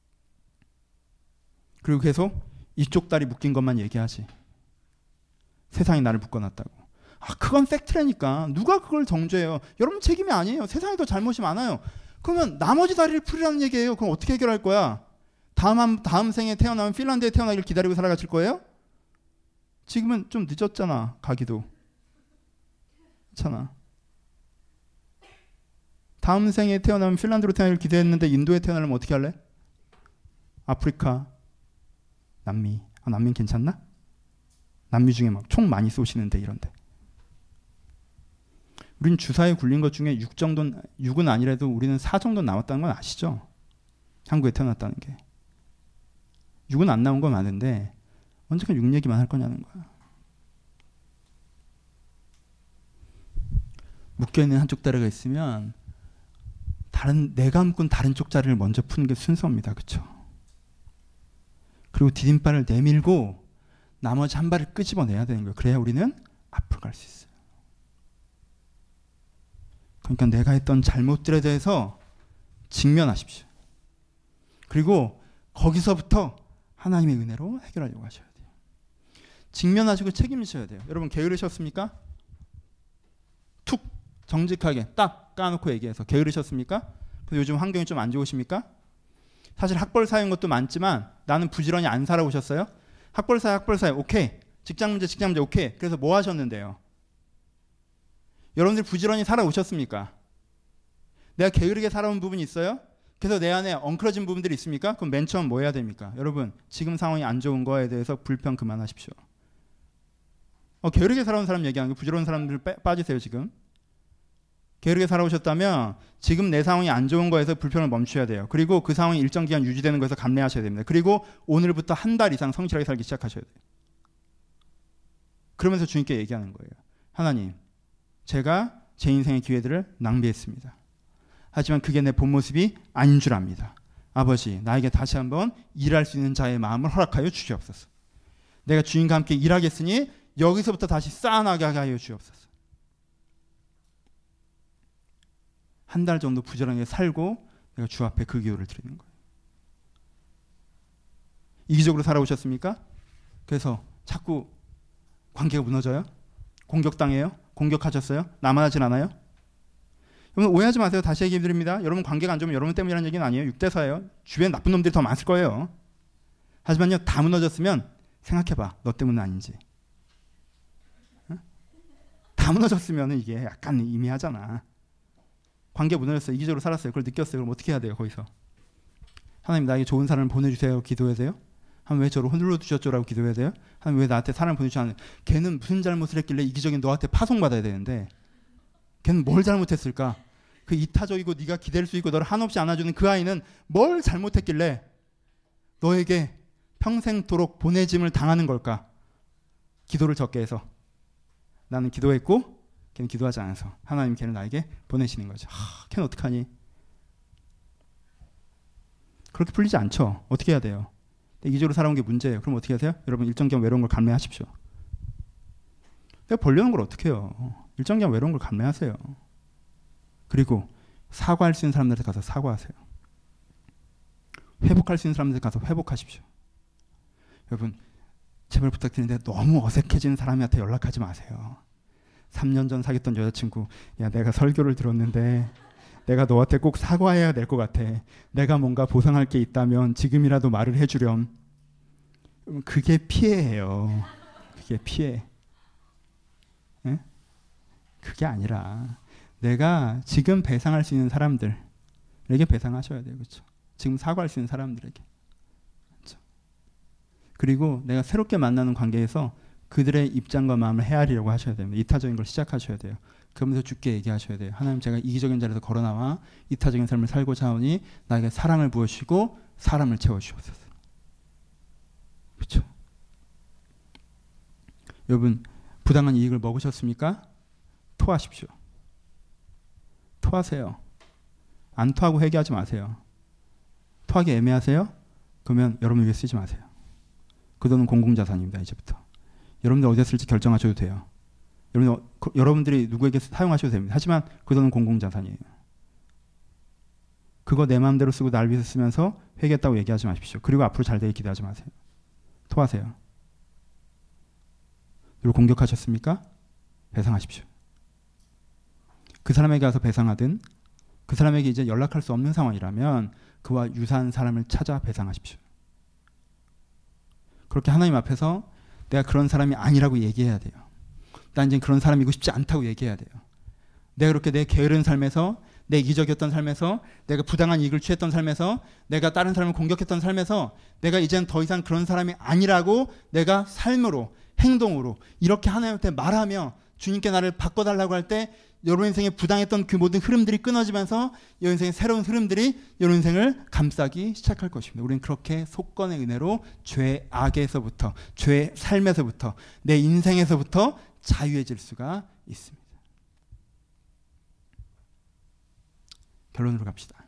그리고 계속 이쪽 다리 묶인 것만 얘기하지. 세상이 나를 묶어놨다고. 아, 그건 팩트라니까. 누가 그걸 정죄해요? 여러분 책임이 아니에요. 세상에 더 잘못이 많아요. 그러면 나머지 다리를 풀이라는 얘기예요. 그럼 어떻게 해결할 거야? 다음, 한, 다음 생에 태어나면 핀란드에 태어나기를 기다리고 살아가실 거예요? 지금은 좀 늦었잖아. 가기도. 괜찮아. 다음 생에 태어나면 핀란드로 태어나기를 기대했는데 인도에 태어나려면 어떻게 할래? 아프리카, 남미. 아, 남미는 괜찮나? 남미 중에 막 총 많이 쏘시는데 이런데. 우린 주사에 굴린 것 중에 육 정도는, 육은 아니라도 우리는 사 정도 나왔다는 건 아시죠? 한국에 태어났다는 게. 육은 안 나온 건 많은데 언제까 육 얘기만 할 거냐는 거야. 묶여있는 한쪽 다리가 있으면 다른, 내가 묶은 다른 쪽 다리를 먼저 푸는 게 순서입니다. 그렇죠? 그리고 디딤발을 내밀고 나머지 한 발을 끄집어내야 되는 거예요. 그래야 우리는 앞으로 갈 수 있어요. 그러니까 내가 했던 잘못들에 대해서 직면하십시오. 그리고 거기서부터 하나님의 은혜로 해결하려고 하셔야 돼요. 직면하시고 책임지셔야 돼요. 여러분 게으르셨습니까? 툭 정직하게 딱 까놓고 얘기해서 게으르셨습니까? 근데 요즘 환경이 좀 안 좋으십니까? 사실 학벌 사이인 것도 많지만 나는 부지런히 안 살아오셨어요? 학벌 사이 학벌 사이 오케이. 직장 문제 직장 문제 오케이. 그래서 뭐 하셨는데요? 여러분들 부지런히 살아오셨습니까? 내가 게으르게 살아온 부분이 있어요? 그래서 내 안에 엉클어진 부분들이 있습니까? 그럼 맨 처음 뭐 해야 됩니까? 여러분 지금 상황이 안 좋은 거에 대해서 불평 그만하십시오. 어, 게으르게 살아온 사람 얘기하는 게 부지런한 사람들 빼, 빠지세요 지금. 게으르게 살아오셨다면 지금 내 상황이 안 좋은 거에서 불평을 멈춰야 돼요. 그리고 그 상황이 일정 기간 유지되는 거에서 감내하셔야 됩니다. 그리고 오늘부터 한 달 이상 성실하게 살기 시작하셔야 돼요. 그러면서 주님께 얘기하는 거예요. 하나님, 제가 제 인생의 기회들을 낭비했습니다. 하지만 그게 내 본 모습이 아닌 줄 압니다. 아버지, 나에게 다시 한번 일할 수 있는 자의 마음을 허락하여 주시옵소서. 내가 주님과 함께 일하겠으니 여기서부터 다시 쌓아나가게 하여 주옵소서. 한 달 정도 부지런하게 살고 내가 주 앞에 그 기도를 드리는 거예요. 이기적으로 살아오셨습니까? 그래서 자꾸 관계가 무너져요? 공격당해요? 공격하셨어요? 나만 하진 않아요? 여러분 오해하지 마세요. 다시 얘기 드립니다. 여러분 관계가 안 좋으면 여러분 때문이라는 얘기는 아니에요. 육 대 사예요. 주변에 나쁜 놈들이 더 많을 거예요. 하지만요, 다 무너졌으면 생각해봐. 너 때문은 아닌지. 어? 다 무너졌으면 이게 약간 의미하잖아. 관계 무너졌어요. 이기적으로 살았어요. 그걸 느꼈어요. 그럼 어떻게 해야 돼요? 거기서. 하나님 나에게 좋은 사람을 보내주세요. 기도해야 돼요? 하나님 왜 저를 흔들어 두셨죠라고 기도해야 돼요? 하나님 왜 나한테 사람을 보내주지 않아요? 걔는 무슨 잘못을 했길래 이기적인 너한테 파송받아야 되는데 걔는 뭘 잘못했을까? 그 이타적이고 네가 기댈 수 있고 너를 한없이 안아주는 그 아이는 뭘 잘못했길래 너에게 평생토록 보내짐을 당하는 걸까? 기도를 적게 해서. 나는 기도했고 걔는 기도하지 않아서 하나님 걔는 나에게 보내시는 거죠. 하, 걔는 어떡하니? 그렇게 풀리지 않죠. 어떻게 해야 돼요? 이기적으로 살아온 게 문제예요. 그럼 어떻게 하세요? 여러분 일정 기간 외로운 걸 감내하십시오. 내가 벌려는 걸 어떻게 해요? 일정 기간 외로운 걸 감내하세요. 그리고 사과할 수 있는 사람들한테 가서 사과하세요. 회복할 수 있는 사람들한테 가서 회복하십시오. 여러분 제발 부탁드리는데 너무 어색해지는 사람한테 연락하지 마세요. 삼 년 전 사귀었던 여자친구, 야 내가 설교를 들었는데 내가 너한테 꼭 사과해야 될 것 같아. 내가 뭔가 보상할 게 있다면 지금이라도 말을 해주렴. 그게 피해예요. 그게 피해. 에? 그게 아니라 내가 지금 배상할 수 있는 사람들에게 배상하셔야 돼요. 그렇죠? 지금 사과할 수 있는 사람들에게. 그렇죠? 그리고 내가 새롭게 만나는 관계에서 그들의 입장과 마음을 헤아리려고 하셔야 됩니다. 이타적인 걸 시작하셔야 돼요. 그러면서 주께 얘기하셔야 돼요. 하나님, 제가 이기적인 자리에서 걸어나와 이타적인 삶을 살고자 하오니 나에게 사랑을 부어주시고 사람을 채워주옵소서. 그렇죠? 여러분, 부당한 이익을 먹으셨습니까? 토하십시오. 토하세요. 안 토하고 회개하지 마세요. 토하기 애매하세요? 그러면 여러분을 위해 쓰지 마세요. 그 돈은 공공자산입니다. 이제부터. 여러분들 어디에 쓸지 결정하셔도 돼요. 여러분, 여러분들이 누구에게 사용하셔도 됩니다. 하지만 그 돈은 공공자산이에요. 그거 내 마음대로 쓰고 날 위해서 쓰면서 회개했다고 얘기하지 마십시오. 그리고 앞으로 잘 되길 기대하지 마세요. 토하세요. 그리고 공격하셨습니까? 배상하십시오. 그 사람에게 가서 배상하든 그 사람에게 이제 연락할 수 없는 상황이라면 그와 유사한 사람을 찾아 배상하십시오. 그렇게 하나님 앞에서 내가 그런 사람이 아니라고 얘기해야 돼요. 난 이제 그런 사람이고 싶지 않다고 얘기해야 돼요. 내가 그렇게 내 게으른 삶에서, 내 이기적이었던 삶에서, 내가 부당한 이익을 취했던 삶에서, 내가 다른 사람을 공격했던 삶에서 내가 이제는 더 이상 그런 사람이 아니라고 내가 삶으로, 행동으로 이렇게 하나님한테 말하며 주님께 나를 바꿔달라고 할 때 여러분 인생에 부당했던 그 모든 흐름들이 끊어지면서 여러분 인생의 새로운 흐름들이 여러분 인생을 감싸기 시작할 것입니다. 우리는 그렇게 속건의 은혜로 죄 악에서부터, 죄 삶에서부터, 내 인생에서부터 자유해질 수가 있습니다. 결론으로 갑시다.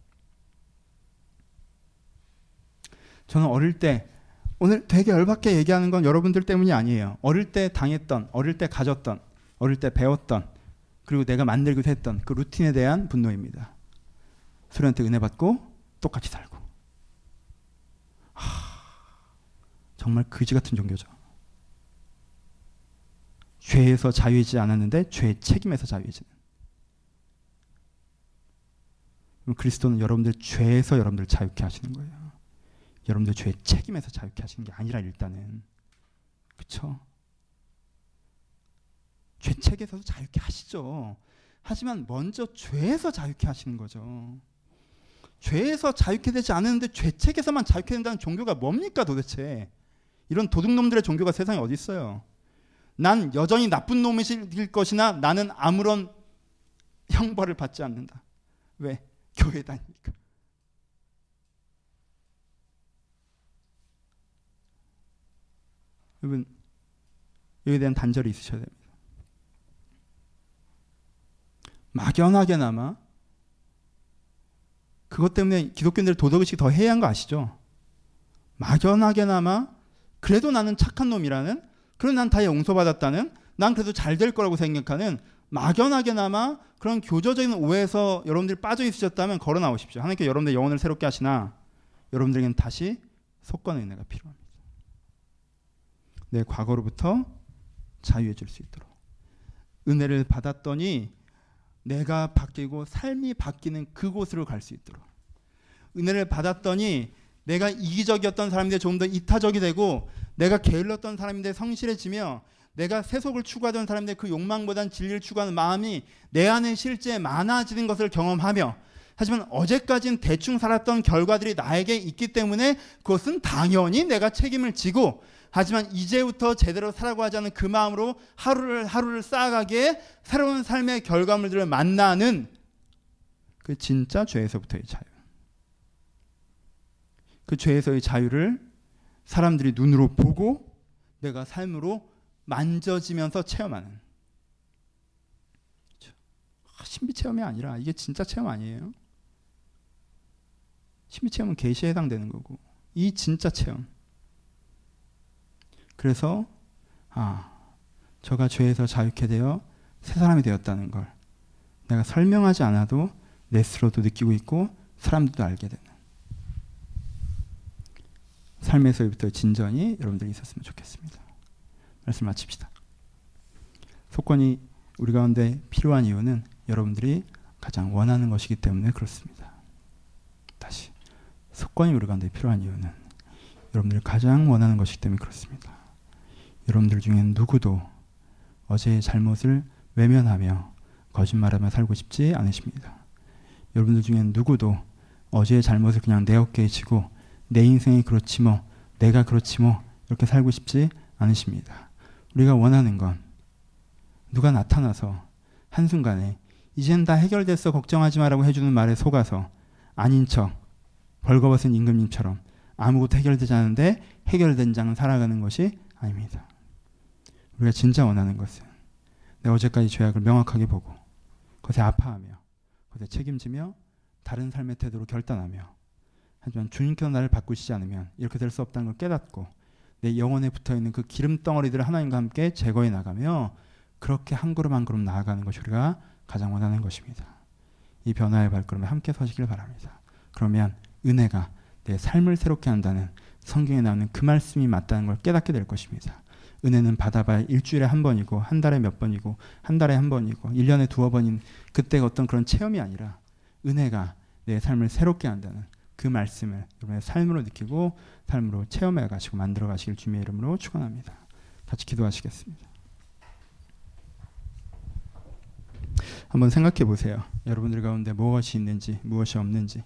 저는 어릴 때, 오늘 되게 열받게 얘기하는 건 여러분들 때문이 아니에요. 어릴 때 당했던, 어릴 때 가졌던, 어릴 때 배웠던, 그리고 내가 만들기도 했던 그 루틴에 대한 분노입니다. 소리한테 은혜 받고 똑같이 살고. 하, 정말 그지 같은 종교죠. 죄에서 자유해지지 않았는데 죄의 책임에서 자유해지는. 그리스도는 여러분들 죄에서 여러분들 자유케 하시는 거예요. 여러분들 죄의 책임에서 자유케 하시는 게 아니라 일단은. 그렇죠? 죄책에서도 자유케 하시죠. 하지만 먼저 죄에서 자유케 하시는 거죠. 죄에서 자유케 되지 않았는데 죄책에서만 자유케 된다는 종교가 뭡니까 도대체? 이런 도둑놈들의 종교가 세상에 어디 있어요? 난 여전히 나쁜 놈일 것이나 나는 아무런 형벌을 받지 않는다. 왜? 교회 다니니까. 여러분, 여기에 대한 단절이 있으셔야 됩니다. 막연하게나마 그것 때문에 기독교인들 도덕의식이 더 해이한 거 아시죠? 막연하게나마 그래도 나는 착한 놈이라는, 그래도 난 다 용서받았다는, 난 그래도 잘 될 거라고 생각하는 막연하게나마 그런 교조적인 오해에서 여러분들이 빠져 있으셨다면 걸어 나오십시오. 하나님께 여러분들의 영혼을 새롭게 하시나 여러분들에게는 다시 속건의 은혜가 필요합니다. 내 과거로부터 자유해질 수 있도록. 은혜를 받았더니 내가 바뀌고 삶이 바뀌는 그곳으로 갈 수 있도록. 은혜를 받았더니 내가 이기적이었던 사람인데 좀 더 이타적이 되고, 내가 게을렀던 사람인데 성실해지며, 내가 세속을 추구하던 사람인데 그 욕망보단 진리를 추구하는 마음이 내 안에 실제 많아지는 것을 경험하며, 하지만 어제까지는 대충 살았던 결과들이 나에게 있기 때문에 그것은 당연히 내가 책임을 지고, 하지만 이제부터 제대로 살아가지 않은 그 마음으로 하루를 하루를 쌓아가기에 새로운 삶의 결과물들을 만나는 그 진짜 죄에서부터의 자유. 그 죄에서의 자유를 사람들이 눈으로 보고 내가 삶으로 만져지면서 체험하는. 그렇죠? 신비 체험이 아니라 이게 진짜 체험 아니에요. 신비 체험은 계시에 해당되는 거고, 이 진짜 체험. 그래서 아, 저가 죄에서 자유케 되어 새 사람이 되었다는 걸 내가 설명하지 않아도 내 스스로도 느끼고 있고 사람들도 알게 되는 삶에서부터 진전이 여러분들이 있었으면 좋겠습니다. 말씀 마칩시다. 속건이 우리 가운데 필요한 이유는 여러분들이 가장 원하는 것이기 때문에 그렇습니다. 다시, 속건이 우리 가운데 필요한 이유는 여러분들이 가장 원하는 것이기 때문에 그렇습니다. 여러분들 중에 누구도 어제의 잘못을 외면하며 거짓말하며 살고 싶지 않으십니다. 여러분들 중엔 누구도 어제의 잘못을 그냥 내 어깨에 지고 내 인생이 그렇지 뭐, 내가 그렇지 뭐 이렇게 살고 싶지 않으십니다. 우리가 원하는 건 누가 나타나서 한순간에 이젠 다 해결됐어 걱정하지 마라고 해주는 말에 속아서 아닌 척 벌거벗은 임금님처럼 아무것도 해결되지 않은데 해결된 장 살아가는 것이 아닙니다. 우리가 진짜 원하는 것은 내 어제까지 죄악을 명확하게 보고 그것에 아파하며 그것에 책임지며 다른 삶의 태도로 결단하며, 하지만 주님께서 나를 바꾸시지 않으면 이렇게 될 수 없다는 걸 깨닫고 내 영혼에 붙어있는 그 기름 덩어리들을 하나님과 함께 제거해 나가며 그렇게 한 걸음 한 걸음 나아가는 것이 우리가 가장 원하는 것입니다. 이 변화의 발걸음에 함께 서시길 바랍니다. 그러면 은혜가 내 삶을 새롭게 한다는 성경에 나오는 그 말씀이 맞다는 걸 깨닫게 될 것입니다. 은혜는 받아봐야 일주일에 한 번이고 한 달에 몇 번이고 한 달에 한 번이고 일 년에 두어 번인 그때가 어떤 그런 체험이 아니라 은혜가 내 삶을 새롭게 한다는 그 말씀을 여러분의 삶으로 느끼고 삶으로 체험해 가시고 만들어 가시길 주님의 이름으로 축원합니다. 같이 기도하시겠습니다. 한번 생각해 보세요. 여러분들 가운데 무엇이 있는지 무엇이 없는지.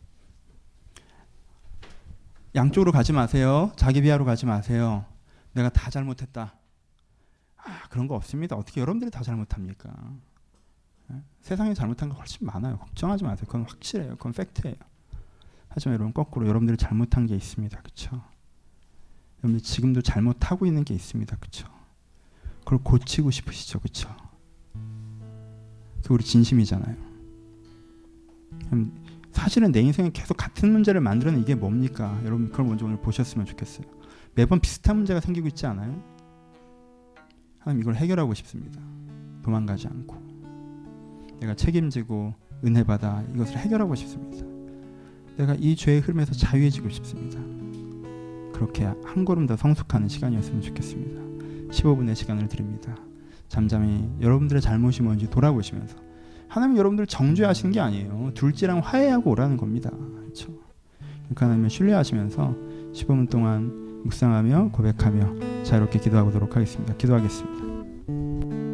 양쪽으로 가지 마세요. 자기 비하로 가지 마세요. 내가 다 잘못했다. 아, 그런 거 없습니다. 어떻게 여러분들이 다 잘못합니까? 네? 세상에 잘못한 거 훨씬 많아요. 걱정하지 마세요. 그건 확실해요. 그건 팩트예요. 하지만 여러분 거꾸로 여러분들이 잘못한 게 있습니다. 그렇죠? 여러분들 지금도 잘못하고 있는 게 있습니다. 그렇죠? 그걸 고치고 싶으시죠. 그렇죠? 그게 우리 진심이잖아요. 사실은 내 인생에 계속 같은 문제를 만들어내는 이게 뭡니까? 여러분 그걸 먼저 오늘 보셨으면 좋겠어요. 매번 비슷한 문제가 생기고 있지 않아요? 하나님 이걸 해결하고 싶습니다. 도망가지 않고 내가 책임지고 은혜 받아 이것을 해결하고 싶습니다. 내가 이 죄의 흐름에서 자유해지고 싶습니다. 그렇게 한 걸음 더 성숙하는 시간이었으면 좋겠습니다. 십오 분의 시간을 드립니다. 잠잠히 여러분들의 잘못이 뭔지 돌아보시면서 하나님 여러분들 정죄하시는 게 아니에요. 둘째랑 화해하고 오라는 겁니다. 그렇죠? 그러니까 하나님을 신뢰하시면서 십오 분 동안 묵상하며 고백하며 자유롭게 기도하도록 하겠습니다. 기도하겠습니다.